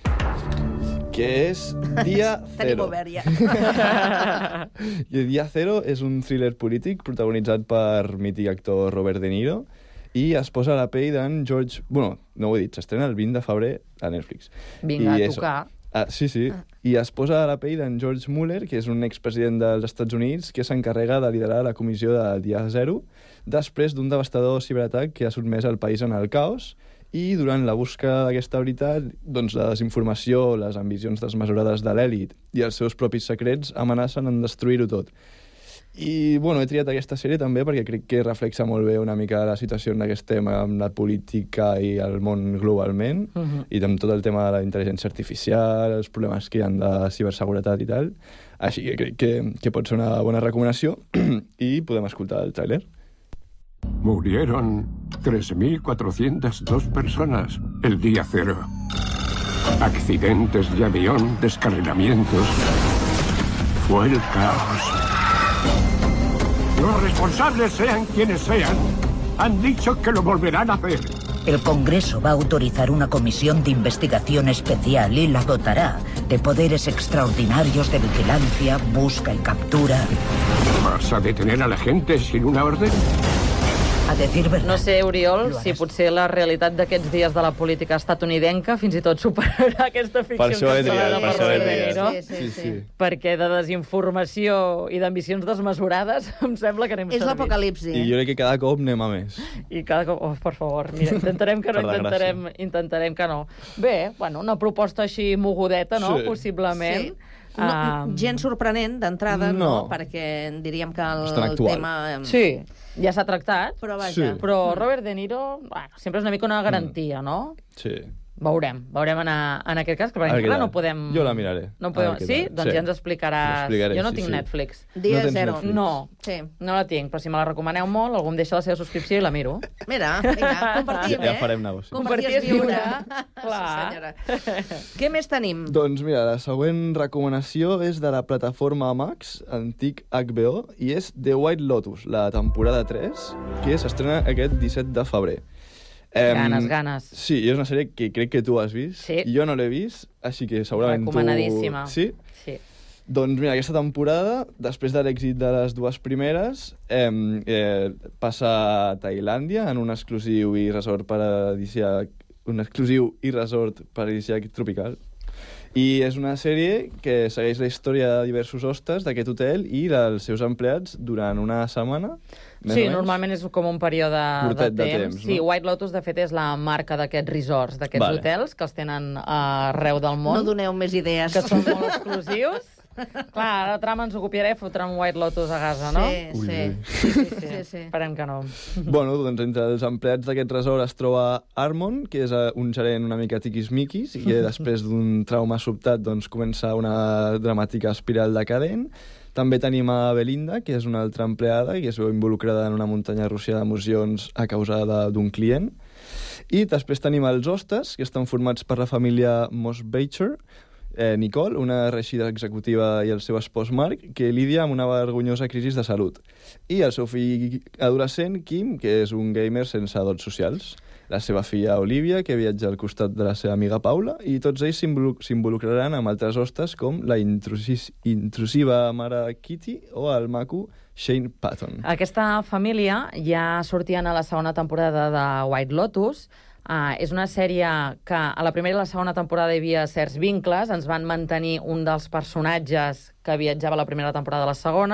Speaker 11: que és Dia Cero.
Speaker 6: Tenim obert ja.
Speaker 11: I Dia Cero és un thriller polític protagonitzat per mític actor Robert De Niro i es posa a la pell d'en George... Bueno, no ho he dit, s'estrena el 20 de febrer a Netflix.
Speaker 10: Vinga, a tocar.
Speaker 11: Sí. I es posa a la pell d'en George Mueller, que és un expresident dels Estats Units que s'encarrega de liderar la comissió de Dia Zero després d'un devastador ciberatac que ha sotmès el país en el caos i durant la busca d'aquesta veritat, doncs la desinformació, les ambicions desmesurades de l'èlit i els seus propis secrets amenacen en destruir-ho tot. I, bueno, he triat aquesta sèrie també perquè crec que reflexa molt bé una mica la situació en la que estem amb la política i el món globalment, i amb tot el tema de la intel·ligència artificial, els problemes que hi ha de ciberseguretat i tal. Així que crec que pot ser una bona recomanació i podem escoltar el tràiler.
Speaker 15: Murieron 3.402 personas el día cero. Accidentes de avión, descarrilamientos. Fue el caos. Los responsables, sean quienes sean, han dicho que lo volverán a hacer.
Speaker 16: El Congreso va a autorizar una comisión de investigación especial y la dotará de poderes extraordinarios de vigilancia, busca y captura.
Speaker 15: ¿Vas a detener a la gente sin una orden?
Speaker 16: A decir verdad.
Speaker 10: No sé, Oriol, si potser la realitat d'aquests dies de la política estatunidenca fins i tot superarà aquesta ficció encapçalada per Robert De Niro.
Speaker 6: Sí.
Speaker 10: Perquè de desinformació i d'ambicions desmesurades em sembla que anem
Speaker 6: És l'apocalipsi.
Speaker 11: I jo crec que cada cop anem a més.
Speaker 10: I cada cop... Oh, per favor, mira, intentarem que no, intentarem que no. Bé, bueno, una proposta així mogudeta, no?, possiblement.
Speaker 6: Sí. No, gens sorprenent d'entrada, no, perquè diríem que el tema...
Speaker 10: Sí, ja s'ha tractat,
Speaker 6: però vaja.
Speaker 10: Però Robert De Niro, bueno, sempre és una mica una garantia, no?
Speaker 11: Sí.
Speaker 10: Veurem en aquest cas, que per encara no podem...
Speaker 11: Jo la miraré.
Speaker 10: No podem... Sí? Doncs ja ens explicaràs. Jo no tinc Netflix.
Speaker 6: Dia zero.
Speaker 10: No, no la tinc, però si me la recomaneu molt, algú em deixa la seva subscripció i la miro.
Speaker 6: Mira, compartim,
Speaker 11: Ja farem negoci.
Speaker 10: Compartir és viure.
Speaker 6: Clar. Què més tenim?
Speaker 11: Doncs mira, la següent recomanació és de la plataforma Max, antic HBO, i és The White Lotus, la temporada 3, que s'estrena aquest 17 de febrer.
Speaker 10: Ganes.
Speaker 11: Sí, és una sèrie que crec que tu has vist.
Speaker 10: Sí.
Speaker 11: Jo no l'he vist, així que segurament
Speaker 10: recomanadíssima.
Speaker 11: Sí?
Speaker 10: Sí.
Speaker 11: Doncs mira, aquesta temporada, després de l'èxit de les dues primeres, passa a Tailàndia en un exclusiu i resort paradisíac tropical. I és una sèrie que segueix la història de diversos hostes d'aquest hotel i dels seus empleats durant una setmana.
Speaker 10: Sí, normalment és com un període
Speaker 11: curtet
Speaker 10: de temps. Sí, White Lotus, de fet, és la marca d'aquests resorts, d'aquests hotels, que els tenen arreu del món.
Speaker 6: No doneu més idees.
Speaker 10: Que són molt exclusius. Clar, la trama ens ocuparà i fotrà un White Lotus a casa, no?
Speaker 6: Sí.
Speaker 10: Esperem que no.
Speaker 11: Bueno, doncs entre els empleats d'aquest resort es troba Armon, que és un gerent una mica tiquismiquis i que després d'un trauma sobtat doncs, comença una dramàtica espiral decadent. També tenim a Belinda, que és una altra empleada i que es veu involucrada en una muntanya russa d'emocions a causa d'un client. I després tenim els hostes, que estan formats per la família Mosbacher, Nicole, una reeixida executiva, i el seu espòs Marc, que lidia amb una vergonyosa crisi de salut. I el seu fill adolescent, Kim, que és un gamer sense dots socials. La seva filla, Olivia, que viatja al costat de la seva amiga Paula, i tots ells s'involucraran amb altres hostes com la intrusiva mare Kitty o el maco Shane Patton.
Speaker 10: Aquesta família ja sortien a la segona temporada de White Lotus. És una sèrie que a la primera i la segona temporada hi havia certs vincles. Ens van mantenir un dels personatges que viatjava a la primera temporada de la segona.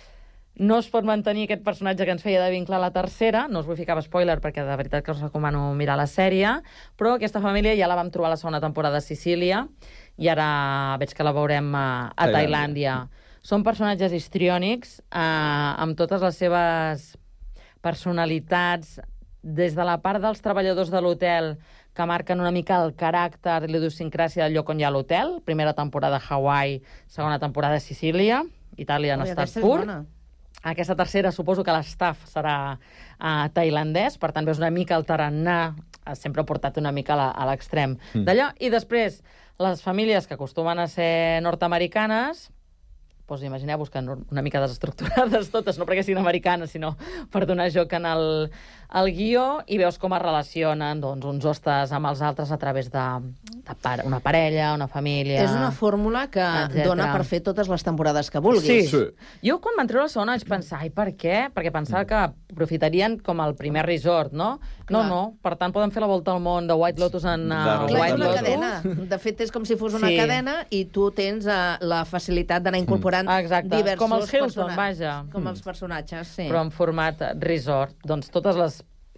Speaker 10: No es pot mantenir aquest personatge que ens feia de vincle a la tercera. No us vull ficar spoiler perquè de veritat que us recomano mirar la sèrie. Però aquesta família ja la vam trobar a la segona temporada a Sicília i ara veig que la veurem a Tailàndia. Són personatges histriònics amb totes les seves personalitats, des de la part dels treballadors de l'hotel, que marquen una mica el caràcter i l'idiosincràsia del lloc on hi ha l'hotel. Primera temporada a Hawaii, segona temporada a Sicília. Itàlia en estat pur. Aquesta tercera suposo que l'estaf serà tailandès, per tant veus una mica el tarannà, sempre portat una mica a l'extrem d'allò. I després, les famílies que acostumen a ser nord-americanes, doncs imagineu-vos que una mica desestructurades totes, no perquè siguin americanes, sinó per donar joc en el guió, i veus com es relacionen uns hostes amb els altres a través d'una parella, una família...
Speaker 6: És una fòrmula que dona per fer totes les temporades que vulguis.
Speaker 10: Sí. Jo quan van treure la segona vaig pensar, per què? Perquè pensava que aprofitarien com el primer resort, no? No. Per tant, poden fer la volta al món de White Lotus en White Lotus.
Speaker 6: Cadena. De fet, és com si fos una cadena i tu tens la facilitat d'anar incorporant diversos
Speaker 10: com els Hilton, vaja.
Speaker 6: Com els personatges, sí.
Speaker 10: Però en format resort. Doncs totes les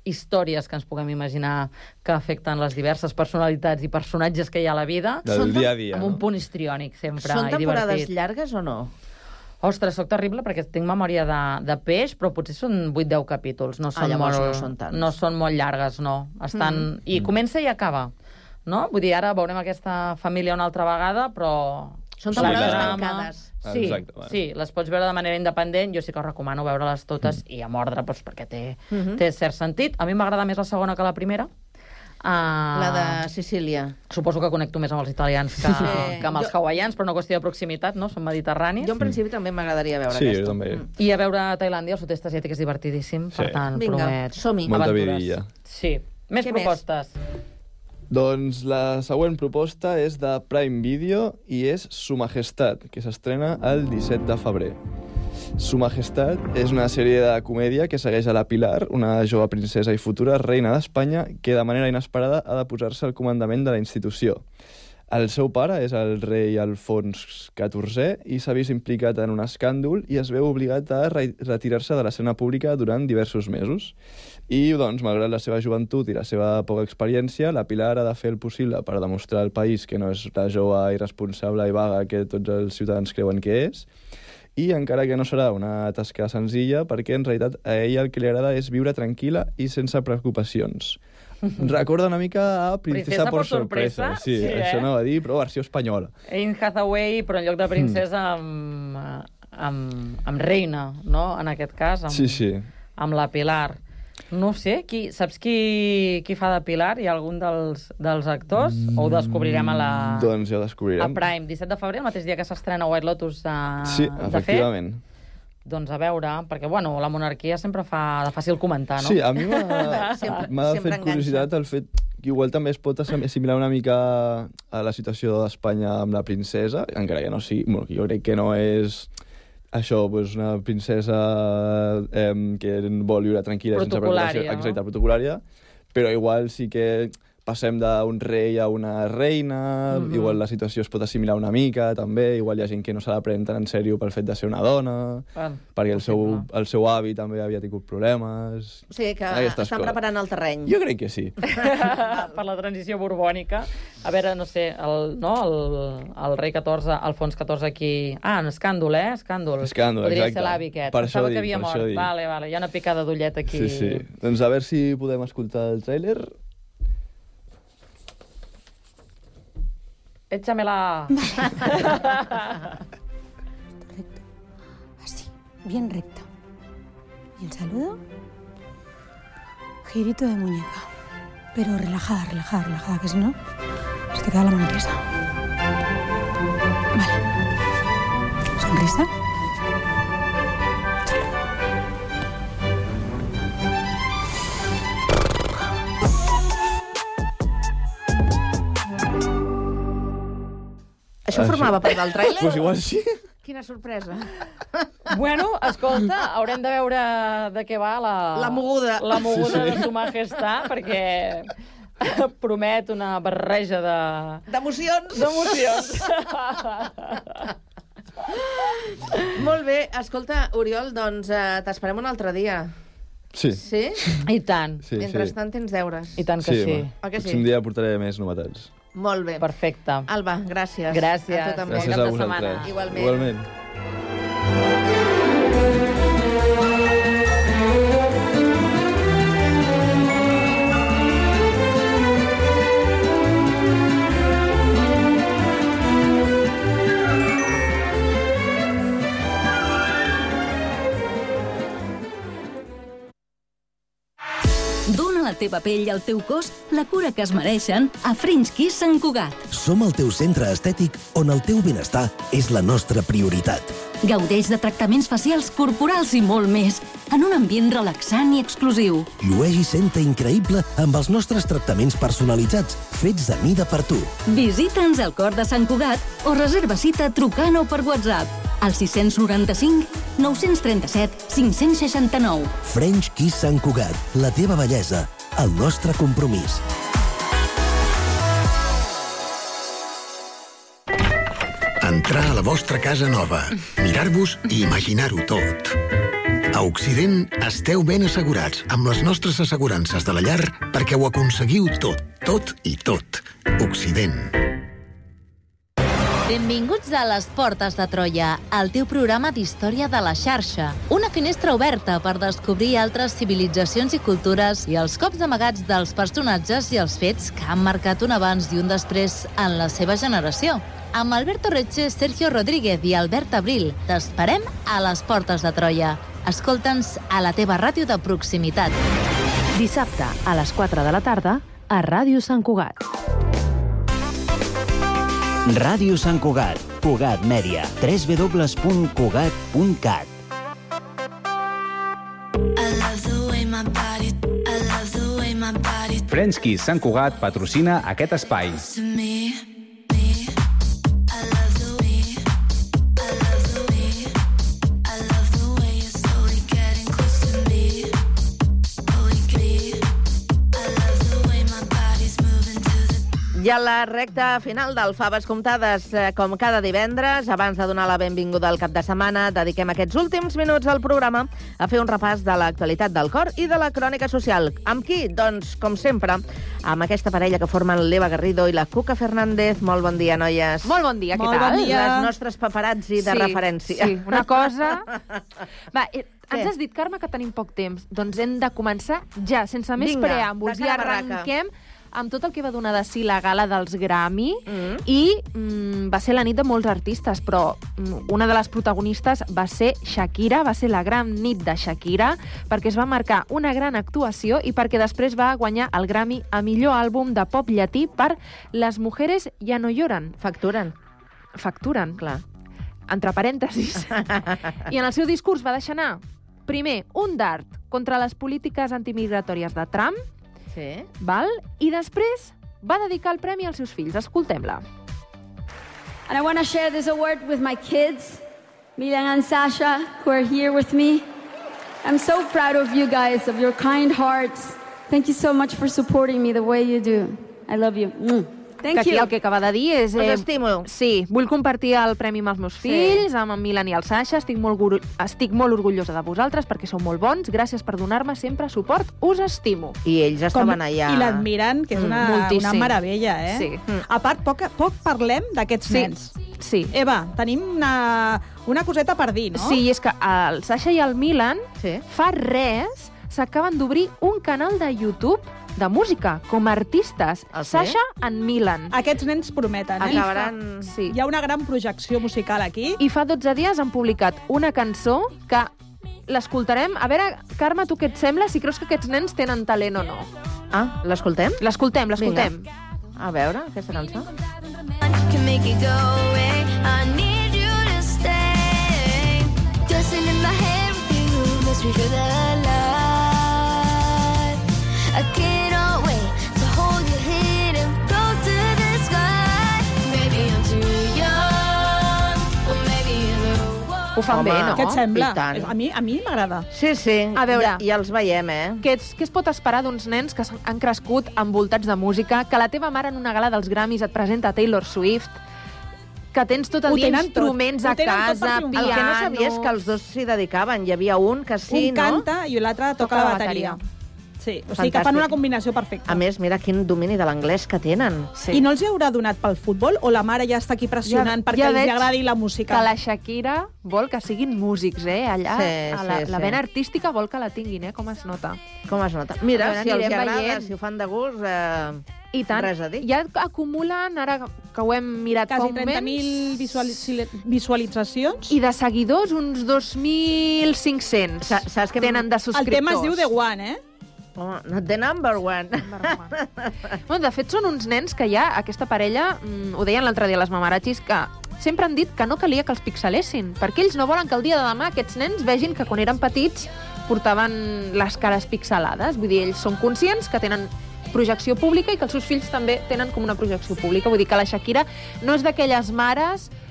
Speaker 10: històries que ens puguem imaginar que afecten les diverses personalitats i personatges que hi ha a la vida.
Speaker 11: Del dia a dia,
Speaker 10: amb un punt histriònic, sempre,
Speaker 6: Són
Speaker 10: i
Speaker 6: temporades
Speaker 10: divertit.
Speaker 6: llargues o no?
Speaker 10: Ostres, soc terrible perquè tinc memòria de peix, però potser són 8-10 capítols. No són
Speaker 6: llavors
Speaker 10: molt,
Speaker 6: no són tants.
Speaker 10: No són molt llargues, no. I comença i acaba. No? Vull dir, ara veurem aquesta família una altra vegada, però...
Speaker 6: Són temporades tancades.
Speaker 10: Sí,
Speaker 11: Exacte, bueno.
Speaker 10: sí, les pots veure de manera independent. Jo sí que us recomano veure-les totes i amb ordre, doncs, perquè té cert sentit. A mi m'agrada més la segona que la primera.
Speaker 6: La de Sicília.
Speaker 10: Suposo que connecto més amb els italians que amb els hawaians, però una qüestió de proximitat, no? Són mediterranis.
Speaker 6: Jo, en principi, també m'agradaria veure
Speaker 11: Sí,
Speaker 6: aquesta.
Speaker 11: jo també.
Speaker 10: I a veure Tailàndia, el sud-est asiàtic és divertidíssim, per tant,
Speaker 6: Vinga,
Speaker 10: promet
Speaker 6: som-hi.
Speaker 11: Molta
Speaker 10: aventures.
Speaker 11: vidilla.
Speaker 10: Sí. Més
Speaker 6: Què
Speaker 10: propostes.
Speaker 11: Doncs la següent proposta és de Prime Video i és Su Majestat, que s'estrena el 17 de febrer. Su Majestat és una sèrie de comèdia que segueix a la Pilar, una jove princesa i futura reina d'Espanya que de manera inesperada ha de posar-se al comandament de la institució. El seu pare és el rei Alfons XIV i s'ha vist implicat en un escàndol i es veu obligat a retirar-se de l'escena pública durant diversos mesos. I, doncs, malgrat la seva joventut i la seva poca experiència, la Pilar ha de fer el possible per demostrar al país que no és la jove irresponsable i vaga que tots els ciutadans creuen que és, i encara que no serà una tasca senzilla, perquè en realitat a ella el que li agrada és viure tranquil·la i sense preocupacions. Recorda una mica a Princesa por sorpresa. Sí, això no va dir, però versió espanyola.
Speaker 10: Anne Hathaway, però en lloc de princesa amb reina, no? En aquest cas, amb la Pilar. No sé, saps qui fa de Pilar? Hi ha algun dels actors? O ho descobrirem a la...
Speaker 11: Doncs ja ho descobrirem.
Speaker 10: A Prime, 17 de febrer, el mateix dia que s'estrena White Lotus
Speaker 11: Sí, efectivament.
Speaker 10: Doncs a veure, perquè, bueno, la monarquia sempre fa de fàcil comentar, no?
Speaker 11: Sí, a mi m'ha fet curiositat el fet que igual també es pot assimilar una mica a la situació d'Espanya amb la princesa, encara que no sigui... Bueno, que jo crec que no és... Això, doncs una princesa que vol viure tranquil·la sense preocupació. Exacte, protocolària. Però igual sí que passem d'un rei a una reina, igual la situació es pot assimilar una mica, també, igual hi ha gent que no se la pren tan en sèrio pel fet de ser una dona, perquè el seu avi també havia tingut problemes...
Speaker 6: O sigui, que estan preparant el terreny.
Speaker 11: Jo crec que sí.
Speaker 10: Per la transició borbònica. A veure, no sé, el rei XIV, Alfons XIV aquí... Ah, en Escàndol, Escàndol.
Speaker 11: Escàndol, exacte.
Speaker 10: Podria ser l'avi aquest.
Speaker 11: Per això
Speaker 10: Pensava
Speaker 11: dic,
Speaker 10: que havia mort. Vale, hi ha una picada d'ullet aquí.
Speaker 11: Sí. Doncs a veure si podem escoltar el tràiler.
Speaker 10: Échamela.
Speaker 17: Recto. Así, bien recto. ¿Y el saludo? Girito de muñeca. Pero relajada, que si no, se te queda la mano tiesa. Vale. Sonrisa.
Speaker 6: Això formava part del tràiler?
Speaker 11: Pues igual sí.
Speaker 6: Quina sorpresa.
Speaker 10: Bueno, escolta, haurem de veure de què va la
Speaker 6: moguda.
Speaker 10: La moguda de Su Majestat, perquè promet una barreja
Speaker 6: d'emocions. Molt bé. Escolta, Oriol, doncs t'esperem un altre dia.
Speaker 11: Sí.
Speaker 6: Sí?
Speaker 10: I tant.
Speaker 6: Mentrestant tens deures.
Speaker 10: I tant que sí.
Speaker 6: O que sí?
Speaker 11: Un dia portaré més novetats.
Speaker 6: Molt bé.
Speaker 10: Perfecte.
Speaker 6: Alba, gràcies.
Speaker 10: Gràcies.
Speaker 6: A tu també.
Speaker 11: Gràcies a vosaltres.
Speaker 6: Igualment.
Speaker 18: Dóna a la teva pell i al teu cos la cura que es mereixen a French Kiss Sant Cugat.
Speaker 19: Som el teu centre estètic on el teu benestar és la nostra prioritat.
Speaker 18: Gaudeix de tractaments facials, corporals i molt més, en un ambient relaxant i exclusiu.
Speaker 19: Llueix i senta increïble amb els nostres tractaments personalitzats, fets a mida per tu.
Speaker 18: Visita'ns al cor de Sant Cugat o reserva cita trucant o per WhatsApp al 695 937 569.
Speaker 19: French Kiss Sant Cugat, la teva bellesa, el nostre compromís.
Speaker 14: Entrar a la vostra casa nova, mirar-vos i imaginar-ho tot.
Speaker 20: A Occident esteu ben assegurats amb les nostres assegurances de la llar perquè ho aconseguiu tot, tot i tot. Occident.
Speaker 21: Benvinguts a Les Portes de Troia, el teu programa d'història de la xarxa. Una finestra oberta per descobrir altres civilitzacions i cultures i els cops amagats dels personatges i els fets que han marcat un abans i un després en la seva generació. Amb Alberto Reche, Sergio Rodríguez i Albert Abril, t'esperem a Les Portes de Troia. Escolta'ns a la teva ràdio de proximitat.
Speaker 5: Dissabte, a les 4 de la tarda, a Ràdio Sant Cugat.
Speaker 3: Ràdio Sant Cugat, Cugat Mèdia, www.cugat.cat.
Speaker 4: French Kiss Sant Cugat patrocina aquest espai.
Speaker 6: I a la recta final del Faves Comptades, com cada divendres, abans de donar la benvinguda al cap de setmana, dediquem aquests últims minuts al programa a fer un repàs de l'actualitat del cor i de la crònica social. Amb qui? Doncs, com sempre, amb aquesta parella que formen l'Eva Garrido i la Cuca Fernández. Molt bon dia, noies.
Speaker 22: Molt bon dia, què
Speaker 6: Molt
Speaker 22: tal?
Speaker 6: bon dia. Les nostres paparazzi de referència.
Speaker 22: Sí, una cosa... Va, ens has dit, Carme, que tenim poc temps. Doncs hem de començar ja, sense més preàmbuls. I arrenquem amb tot el que va donar de si la gala dels Grammy i va ser la nit de molts artistes, però una de les protagonistes va ser Shakira, va ser la gran nit de Shakira, perquè es va marcar una gran actuació i perquè després va guanyar el Grammy a millor àlbum de pop llatí per Les mujeres ya no lloran.
Speaker 6: Facturen.
Speaker 22: Clar. Entre parèntesis. I en el seu discurs va deixar anar, primer, un dart contra les polítiques antimigratòries de Trump, val? I després va dedicar el premi als seus fills. Escoltem-la.
Speaker 23: And I want to share this award with my kids, Milan and Sasha, who are here with me. I'm so proud of you guys, of your kind hearts. Thank you so much for supporting me the way you do. I love you. Thank
Speaker 22: Aquí
Speaker 23: you.
Speaker 22: el que acaba de dir és...
Speaker 6: Els estimo.
Speaker 22: Sí, vull compartir el premi amb els meus fills, amb en Milan i el Sasha. Estic molt orgullosa de vosaltres perquè sou molt bons. Gràcies per donar-me sempre suport. Us estimo.
Speaker 6: I ells estaven allà.
Speaker 24: I l'admiren, que és una meravella, eh?
Speaker 22: Sí.
Speaker 24: A part, poc parlem d'aquests nens.
Speaker 22: Sí.
Speaker 24: Eva, tenim una coseta per dir, no?
Speaker 22: Sí, és que el Sasha i el Milan fa res s'acaben d'obrir un canal de YouTube de música, com a artistes. Sasha and Milan.
Speaker 24: Aquests nens prometen, eh?
Speaker 22: Sí.
Speaker 24: Hi ha una gran projecció musical aquí.
Speaker 22: I fa 12 dies han publicat una cançó que l'escoltarem. A veure, Carme, tu què et sembla? Si creus que aquests nens tenen talent o no.
Speaker 6: Ah, l'escoltem?
Speaker 22: L'escoltem.
Speaker 6: A veure, aquesta cançó.
Speaker 23: Can make it go away. I need you to stay. Dancing in my head with you makes me feel alive. I cannot wait to hold your hand and go to the sky. Maybe I'm too young, or maybe you're
Speaker 22: Ho fan bé, no?
Speaker 24: Què et sembla?
Speaker 6: I tant.
Speaker 24: A mi m'agrada.
Speaker 6: Sí.
Speaker 22: A veure,
Speaker 6: ja els veiem, eh?
Speaker 22: Què es pot esperar d'uns nens que han crescut envoltats de música, que la teva mare en una gala dels Grammys et presenta Taylor Swift, que tens tot el dia instruments a casa, piano...
Speaker 6: El que no sabia és que els dos s'hi dedicaven. Hi havia un que sí,
Speaker 24: un canta i l'altre toca la bateria. Sí, o sigui que fan una combinació perfecta.
Speaker 6: A més, mira quin domini de l'anglès que tenen.
Speaker 24: I no els haurà donat pel futbol o la mare ja està aquí pressionant perquè els agradi la música?
Speaker 22: Que la Shakira vol que siguin músics, allà. La vena artística vol que la tinguin, com es nota.
Speaker 6: Com es nota. Mira, si els agrada, si ho fan de gust...
Speaker 22: I tant.
Speaker 6: Res a dir.
Speaker 22: Ja acumulen, ara que ho hem mirat
Speaker 24: quasi 30.000 visualitzacions.
Speaker 22: I de seguidors, uns 2.500
Speaker 6: Saps que
Speaker 22: tenen de subscriptors.
Speaker 24: El tema es diu The One, eh?
Speaker 6: Oh, the number one.
Speaker 22: Bueno, de fet, són uns nens que ja, aquesta parella, ho deien l'altre dia les mamarachis, que sempre han dit que no calia que els pixelessin, perquè ells no volen que el dia de demà aquests nens vegin que quan eren petits portaven les cares pixelades. Vull dir, ells són conscients que tenen projecció pública i que els seus fills també tenen com una projecció pública. Vull dir que la Shakira no és d'aquelles mares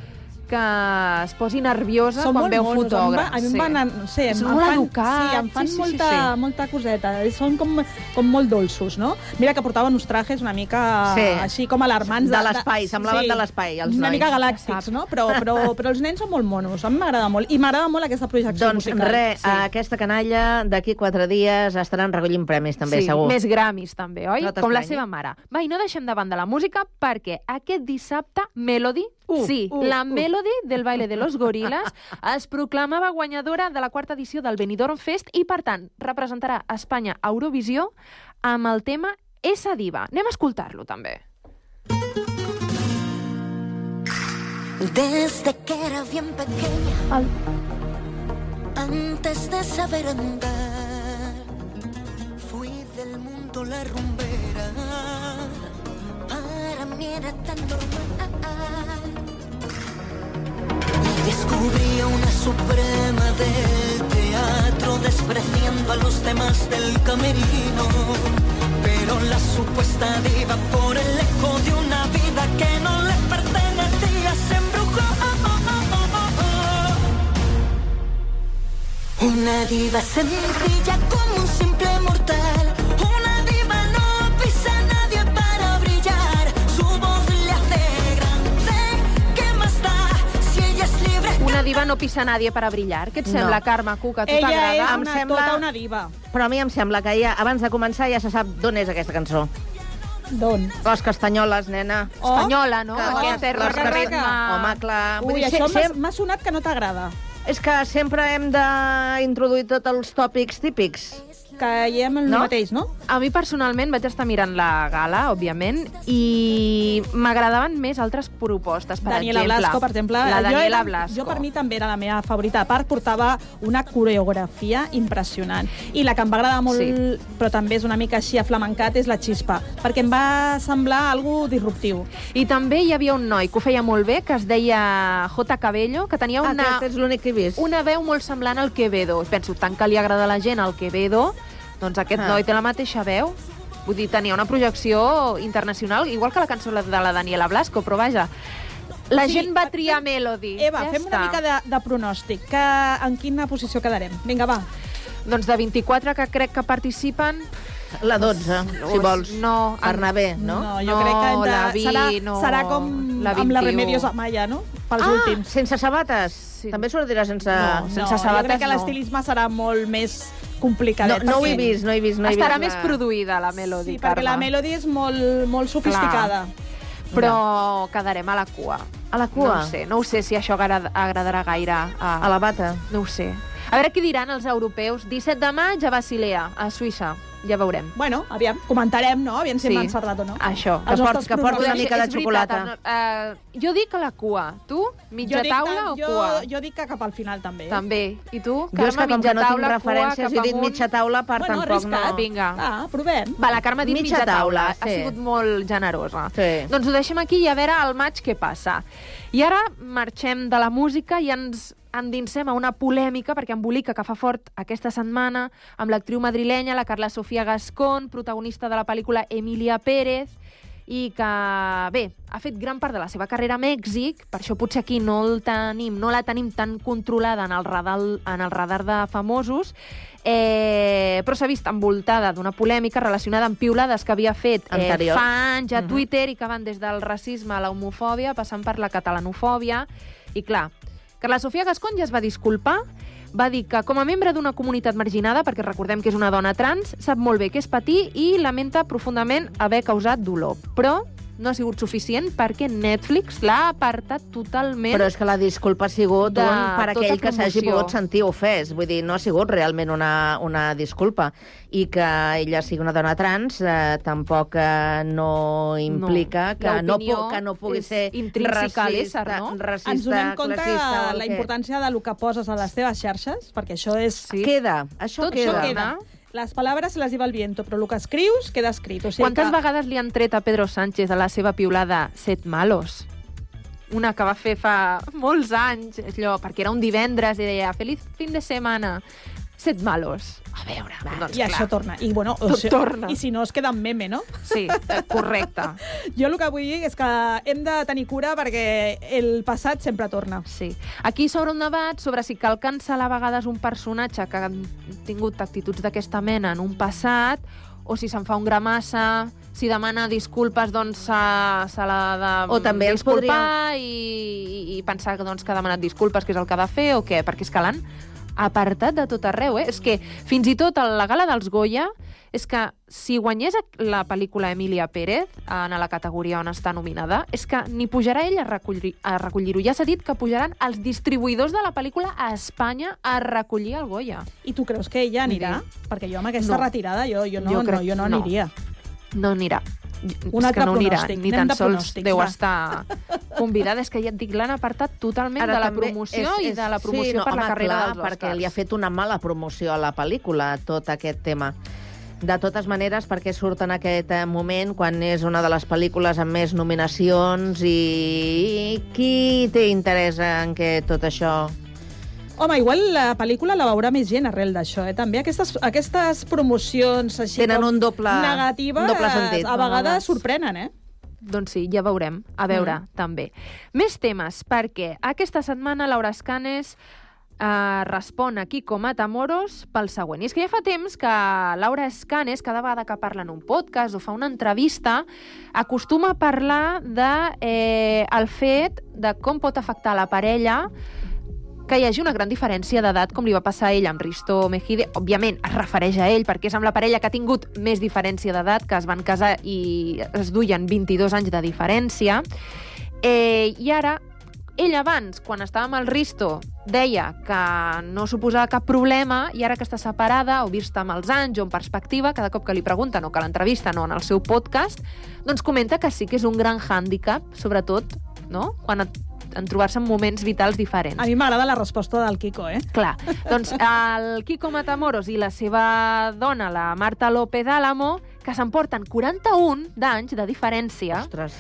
Speaker 22: que es posi nerviosa quan veu fotògrafs.
Speaker 24: A mi em van, no sé,
Speaker 22: és molt educat.
Speaker 24: Sí, em fan molta coseta. Són com molt dolços, no? Mira que portaven uns trajes una mica així com alarmants.
Speaker 6: De l'espai, semblaven de l'espai, els nois.
Speaker 24: Una mica galàctics, no? Però els nens són molt monos. A mi m'agrada molt. I m'agrada molt aquesta projecció musical.
Speaker 6: Doncs res, aquesta canalla d'aquí 4 dies estaran recollint premis, també, segur.
Speaker 22: Sí, més Grammys, també, oi? Com la seva mare. Va, i no deixem de banda la música perquè aquest dissabte Melody, la Melody del baile de los gorilas es proclamava guanyadora de la 4ª edició del Benidorm Fest i, per tant, representarà Espanya a Eurovisió amb el tema Esa Diva. Anem a escoltar-lo, també.
Speaker 1: Desde que era bien pequeña, antes de saber andar, fui del mundo la rumbera. Para mí era tan normal. Y descubrí a una suprema del teatro, despreciando a los demás del camerino. Pero la supuesta diva, por el eco de una vida que no le pertenecía, se embrujó. Una diva sencilla como un simple mortal. Una diva no pisa a nadie para brillar. Su voz le hace grande. ¿Qué más da si ella es libre?
Speaker 22: Una diva no pisa a nadie para brillar. Què et sembla, Carme Cuca? A tu t'agrada?
Speaker 24: Ella és tota una diva.
Speaker 6: Però a mi em sembla que ja, abans de començar, ja se sap d'on és aquesta cançó.
Speaker 24: D'on?
Speaker 6: Les castanyoles, nena.
Speaker 22: Espanyola, no?
Speaker 6: Aquest ritme. Home, clar.
Speaker 24: Ui, això m'ha sonat que no t'agrada.
Speaker 6: És que sempre hem d'introduir tots els tòpics típics.
Speaker 24: Caiem el mateix, no?
Speaker 22: A mi personalment vaig estar mirant la gala, òbviament, i m'agradaven més altres propostes, per
Speaker 24: Daniela
Speaker 22: exemple.
Speaker 24: Blasco, per exemple.
Speaker 22: La Daniela Blasco.
Speaker 24: Jo, per mi, també era la meva favorita. A part, portava una coreografia impressionant. I la que em va agradar molt, però també és una mica així aflamencat, és la Xispa, perquè em va semblar algo disruptiu.
Speaker 22: I també hi havia un noi que ho feia molt bé, que es deia J. Cabello, que tenia
Speaker 6: Aquest és l'únic que he vist.
Speaker 22: una veu molt semblant al Quevedo. I penso, tant que li agrada a la gent al Quevedo, doncs aquest noi té la mateixa veu. Vull dir, tenia una projecció internacional, igual que la cançó de la Daniela Blasco, però vaja, la gent va triar Melody.
Speaker 24: Eva, fem una mica de pronòstic. En quina posició quedarem? Vinga, va.
Speaker 22: Doncs de 24 que crec que participen...
Speaker 6: La 12, si vols.
Speaker 22: No,
Speaker 6: per anar bé, no?
Speaker 24: No, jo crec que serà com amb la Remedios Amaya, no? Pels últims.
Speaker 6: Sense sabates? També sortirà sense...
Speaker 24: No, sense sabates, jo crec que l'estilisme serà molt més complicadet.
Speaker 6: No ho he vist, no he vist.
Speaker 22: Estarà més produïda, la Melody,
Speaker 24: Sí, perquè la Melody és molt sofisticada.
Speaker 22: Però quedarem a la cua.
Speaker 6: A la cua?
Speaker 22: No ho sé si això agradarà gaire
Speaker 6: a la bata.
Speaker 22: No ho sé. A veure què diran els europeus. 17 de maig a Basilea, a Suïssa. Ja veurem.
Speaker 24: Bueno, aviam, comentarem, no? Aviam si hem encertat o no.
Speaker 22: Això.
Speaker 6: Que porti una mica de xocolata.
Speaker 22: Jo dic a la cua. Tu? Mitja taula o cua?
Speaker 24: Jo dic que cap al final, també.
Speaker 22: També. I tu?
Speaker 6: Jo és que com que no tinc referències he dit mitja taula per tampoc no...
Speaker 22: Vinga.
Speaker 24: Provem.
Speaker 22: Va, la Carme ha dit mitja taula. Ha sigut molt generosa. Doncs ho deixem aquí i a veure al maig què passa. I ara marxem de la música i ens endinsem a una polèmica, perquè embolica que fa fort aquesta setmana, amb l'actriu madrilenya, la Carla Sofía Gascón, protagonista de la pel·lícula Emilia Pérez, i que, bé, ha fet gran part de la seva carrera a Mèxic, per això potser aquí no la tenim tan controlada en el radar de famosos, però s'ha vist envoltada d'una polèmica relacionada amb piulades que havia fet fa anys a Twitter i que van des del racisme a l'homofòbia, passant per la catalanofòbia, i clar, Carla Sofía Gascón ja es va disculpar, va dir que com a membre d'una comunitat marginada, perquè recordem que és una dona trans, sap molt bé què és patir i lamenta profundament haver causat dolor. Però no ha sigut suficient perquè Netflix l'ha apartat totalment.
Speaker 6: Però és que la disculpa ha sigut per aquell que s'hagi pogut sentir ofès. Vull dir, no ha sigut realment una disculpa. I que ella sigui una dona trans tampoc no implica que no pugui ser racista,
Speaker 24: ens donem compte de la importància del que poses a les teves xarxes, perquè això és...
Speaker 6: Això
Speaker 24: queda. Les paraules se les lleva el viento, però el que escrius queda escrit. O sigui
Speaker 22: Quantes vegades li han tret a Pedro Sánchez a la seva piulada Set Malos? Una que va fer fa molts anys, allò, perquè era un divendres i deia Feliz fin de semana. set malos. A veure, doncs
Speaker 24: I això torna. I, bueno,
Speaker 22: torna.
Speaker 24: I si no, es queda en meme, no?
Speaker 22: Sí, correcte.
Speaker 24: Jo el que vull dir és que hem de tenir cura perquè el passat sempre torna.
Speaker 22: Sí. Aquí s'obre un debat sobre si cal cancel·lar a vegades un personatge que ha tingut actituds d'aquesta mena en un passat o si se'n fa un gramassa, si demana disculpes, doncs se l'ha de
Speaker 6: o també
Speaker 22: disculpar i pensar doncs, que ha demanat disculpes, que és el que ha de fer, o què? Perquè és que l'han apartat de tot arreu, És que fins i tot a la gala dels Goya, és que si guanyés la pel·lícula Emilia Pérez en la categoria on està nominada, és que ni pujarà ell a recollir-ho. Ja s'ha dit que pujaran els distribuïdors de la pel·lícula a Espanya a recollir el Goya.
Speaker 24: I tu creus que ella anirà? Perquè jo amb aquesta retirada jo no aniria.
Speaker 22: No anirà.
Speaker 24: Un altre pronòstic.
Speaker 22: Ni tan sols deu estar convidada. És que ja et dic, l'han apartat totalment de la promoció i de la promoció per la carrera dels Oscars.
Speaker 6: Perquè li ha fet una mala promoció a la pel·lícula, tot aquest tema. De totes maneres, perquè surt en aquest moment, quan és una de les pel·lícules amb més nominacions i qui té interès en que tot això...
Speaker 24: Home, igual la pel·lícula la veurà més gent arrel d'això, També aquestes promocions així
Speaker 6: tenen un doble
Speaker 24: sentit. A vegades sorprenen,
Speaker 22: Doncs sí, ja veurem. A veure, també. Més temes, perquè aquesta setmana Laura Escanes respon a Kiko Matamoros pel següent. I és que ja fa temps que Laura Escanes, cada vegada que parla en un podcast o fa una entrevista, acostuma a parlar el fet de com pot afectar la parella que hi hagi una gran diferència d'edat, com li va passar a ell amb Risto Mejide. Òbviament, es refereix a ell, perquè és amb la parella que ha tingut més diferència d'edat, que es van casar i es duien 22 anys de diferència. I ara, ell abans, quan estava amb el Risto, deia que no suposava cap problema, i ara que està separada, o vista amb els anys, o en perspectiva, cada cop que li pregunten, o que l'entrevisten, o en el seu podcast, doncs comenta que sí que és un gran hàndicap, sobretot, no?, quan en trobar-se en moments vitals diferents.
Speaker 24: A mi m'agrada la resposta del Kiko,
Speaker 22: Clar. Doncs el Kiko Matamoros i la seva dona, la Marta López Álamo, que s'emporten 41 d'anys de diferència,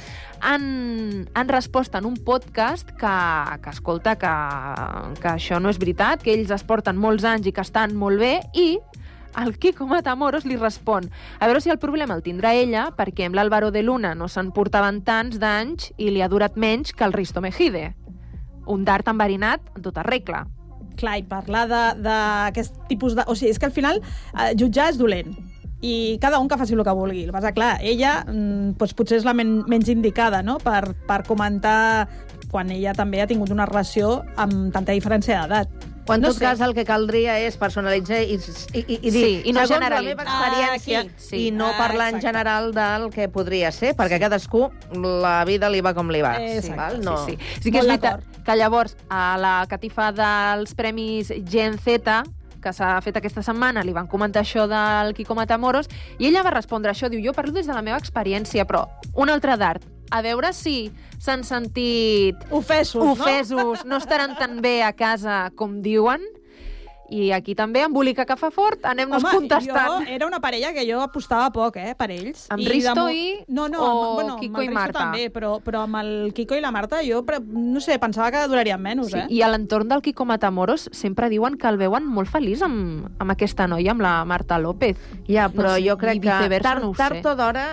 Speaker 22: han respost en un podcast que escolta, que això no és veritat, que ells es porten molts anys i que estan molt bé, i el Kiko Matamoros li respon: a veure si el problema el tindrà ella, perquè amb l'Álvaro de Luna no se'n portaven tants d'anys i li ha durat menys que el Risto Mejide. Un dart enverinat en tota regla.
Speaker 24: Clar, i parlar d'aquest tipus de... O sigui, és que al final jutjar és dolent. I cada un que faci el que vulgui. El que passa, clar, ella doncs, potser és la menys indicada, no?, per comentar quan ella també ha tingut una relació amb tanta diferència d'edat.
Speaker 6: O en tot cas el que caldria és personalitzar i dir,
Speaker 22: i no
Speaker 6: segons la
Speaker 22: generalitzar.
Speaker 6: meva experiència, i no parlar en general del que podria ser, perquè a cadascú la vida li va com li va.
Speaker 22: Sí que és veritat que llavors a la catifa dels Premis Gen Z, que s'ha fet aquesta setmana, li van comentar això del Kiko Matamoros, i ella va respondre això, diu, jo parlo des de la meva experiència, però un altre dart, a veure si s'han sentit
Speaker 24: ofesos,
Speaker 22: no estaran tan bé a casa com diuen. I aquí també, embolica que fa fort, anem-nos contestant.
Speaker 24: Era una parella que jo apostava poc, per ells.
Speaker 22: Amb Risto i...
Speaker 24: Kiko i Marta. També, però amb el Kiko i la Marta jo, no sé, pensava que durarien menys,
Speaker 22: I a l'entorn del Kiko Matamoros sempre diuen que el veuen molt feliç amb aquesta noia, amb la Marta López.
Speaker 6: Ja, però jo crec que tard o d'hora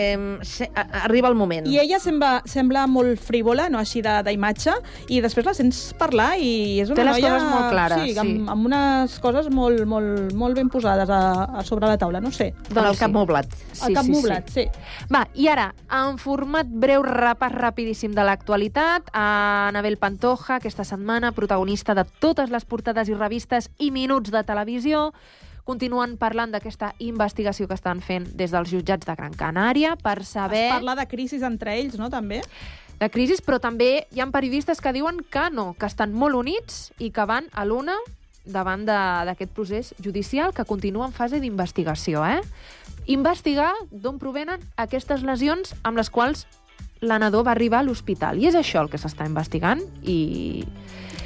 Speaker 6: arriba el moment.
Speaker 24: I ella sembla molt frívola, no així d'imatge, i després la sents parlar i és una
Speaker 22: noia...
Speaker 24: Té les
Speaker 22: coses molt clares,
Speaker 24: sí. Amb unes coses molt ben posades a sobre la taula, no sé.
Speaker 6: Doncs el cap moblat.
Speaker 24: El cap moblat, sí.
Speaker 22: Va, i ara, en format breu, repàs rapidíssim de l'actualitat, Anabel Pantoja, aquesta setmana, protagonista de totes les portades i revistes i minuts de televisió, continuen parlant d'aquesta investigació que estan fent des dels jutjats de Gran Canària per saber...
Speaker 24: Es parla de crisis entre ells, no?, també?
Speaker 22: De crisis, però també hi ha periodistes que diuen que no, que estan molt units i que van a l'una davant d'aquest procés judicial que continua en fase d'investigació. Investigar d'on provenen aquestes lesions amb les quals la nadó va arribar a l'hospital. I és això el que s'està investigant i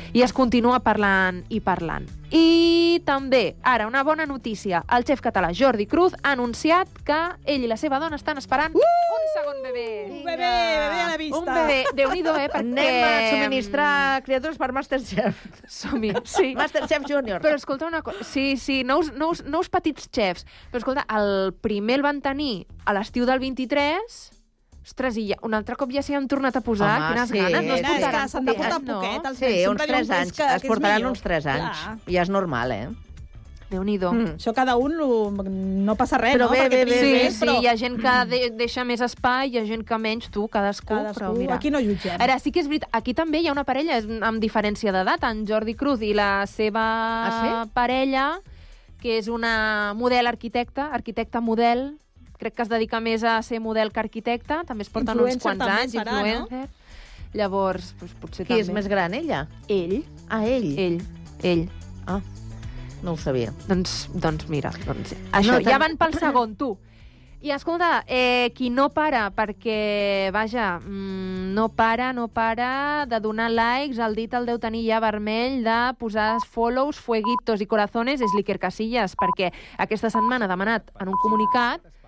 Speaker 22: I es continua parlant i parlant. I també, ara, una bona notícia. El xef català Jordi Cruz ha anunciat que ell i la seva dona estan esperant un segon bebè.
Speaker 24: Un bebè a la vista.
Speaker 22: Un bebè, Déu-n'hi-do, perquè...
Speaker 6: Anem a subministrar criatures per Masterchef.
Speaker 22: Som-hi, sí.
Speaker 6: Masterchef Junior.
Speaker 22: Però escolta una cosa, sí, nous petits xefs. Però escolta, el primer el van tenir a l'estiu del 23... Ostres, i un altre cop ja s'hi han tornat a posar.
Speaker 6: Home,
Speaker 22: quines
Speaker 6: sí.
Speaker 22: ganes. No es portaran
Speaker 24: s'han de portar poquet. Els
Speaker 6: Sí,
Speaker 24: nens.
Speaker 6: uns
Speaker 24: Sempre
Speaker 6: 3
Speaker 24: diuen
Speaker 6: anys.
Speaker 24: que
Speaker 6: Es portaran uns 3 anys.
Speaker 24: Clar.
Speaker 6: Ja és normal,
Speaker 22: Déu-n'hi-do.
Speaker 24: Això cada un no passa res,
Speaker 6: Però
Speaker 24: no?
Speaker 6: bé,
Speaker 24: Perquè
Speaker 6: bé,
Speaker 24: triïs
Speaker 6: bé,
Speaker 24: més,
Speaker 22: Sí,
Speaker 24: però
Speaker 22: hi ha gent que deixa més espai, hi ha gent que menys, tu, cadascú. Però mira.
Speaker 24: aquí no jutgem.
Speaker 22: Ara, sí que és veritat, aquí també hi ha una parella amb diferència d'edat, en Jordi Cruz i la seva parella, que és una model arquitecta model, crec que es dedica més a ser model que arquitecte, també es porten uns quants anys, influencer. Llavors, doncs, potser
Speaker 6: Qui
Speaker 22: també.
Speaker 6: és més gran, ella?
Speaker 22: Ell.
Speaker 6: Ah, ell?
Speaker 22: Ell.
Speaker 6: Ah, no ho sabia.
Speaker 22: Doncs mira, això, ja van pel segon, tu. I escolta, qui no para, perquè, vaja, no para de donar likes, el dit el deu tenir ja vermell, de posar follows, fueguitos i corazones, és l'Iker Casillas, perquè aquesta setmana ha demanat en un comunicat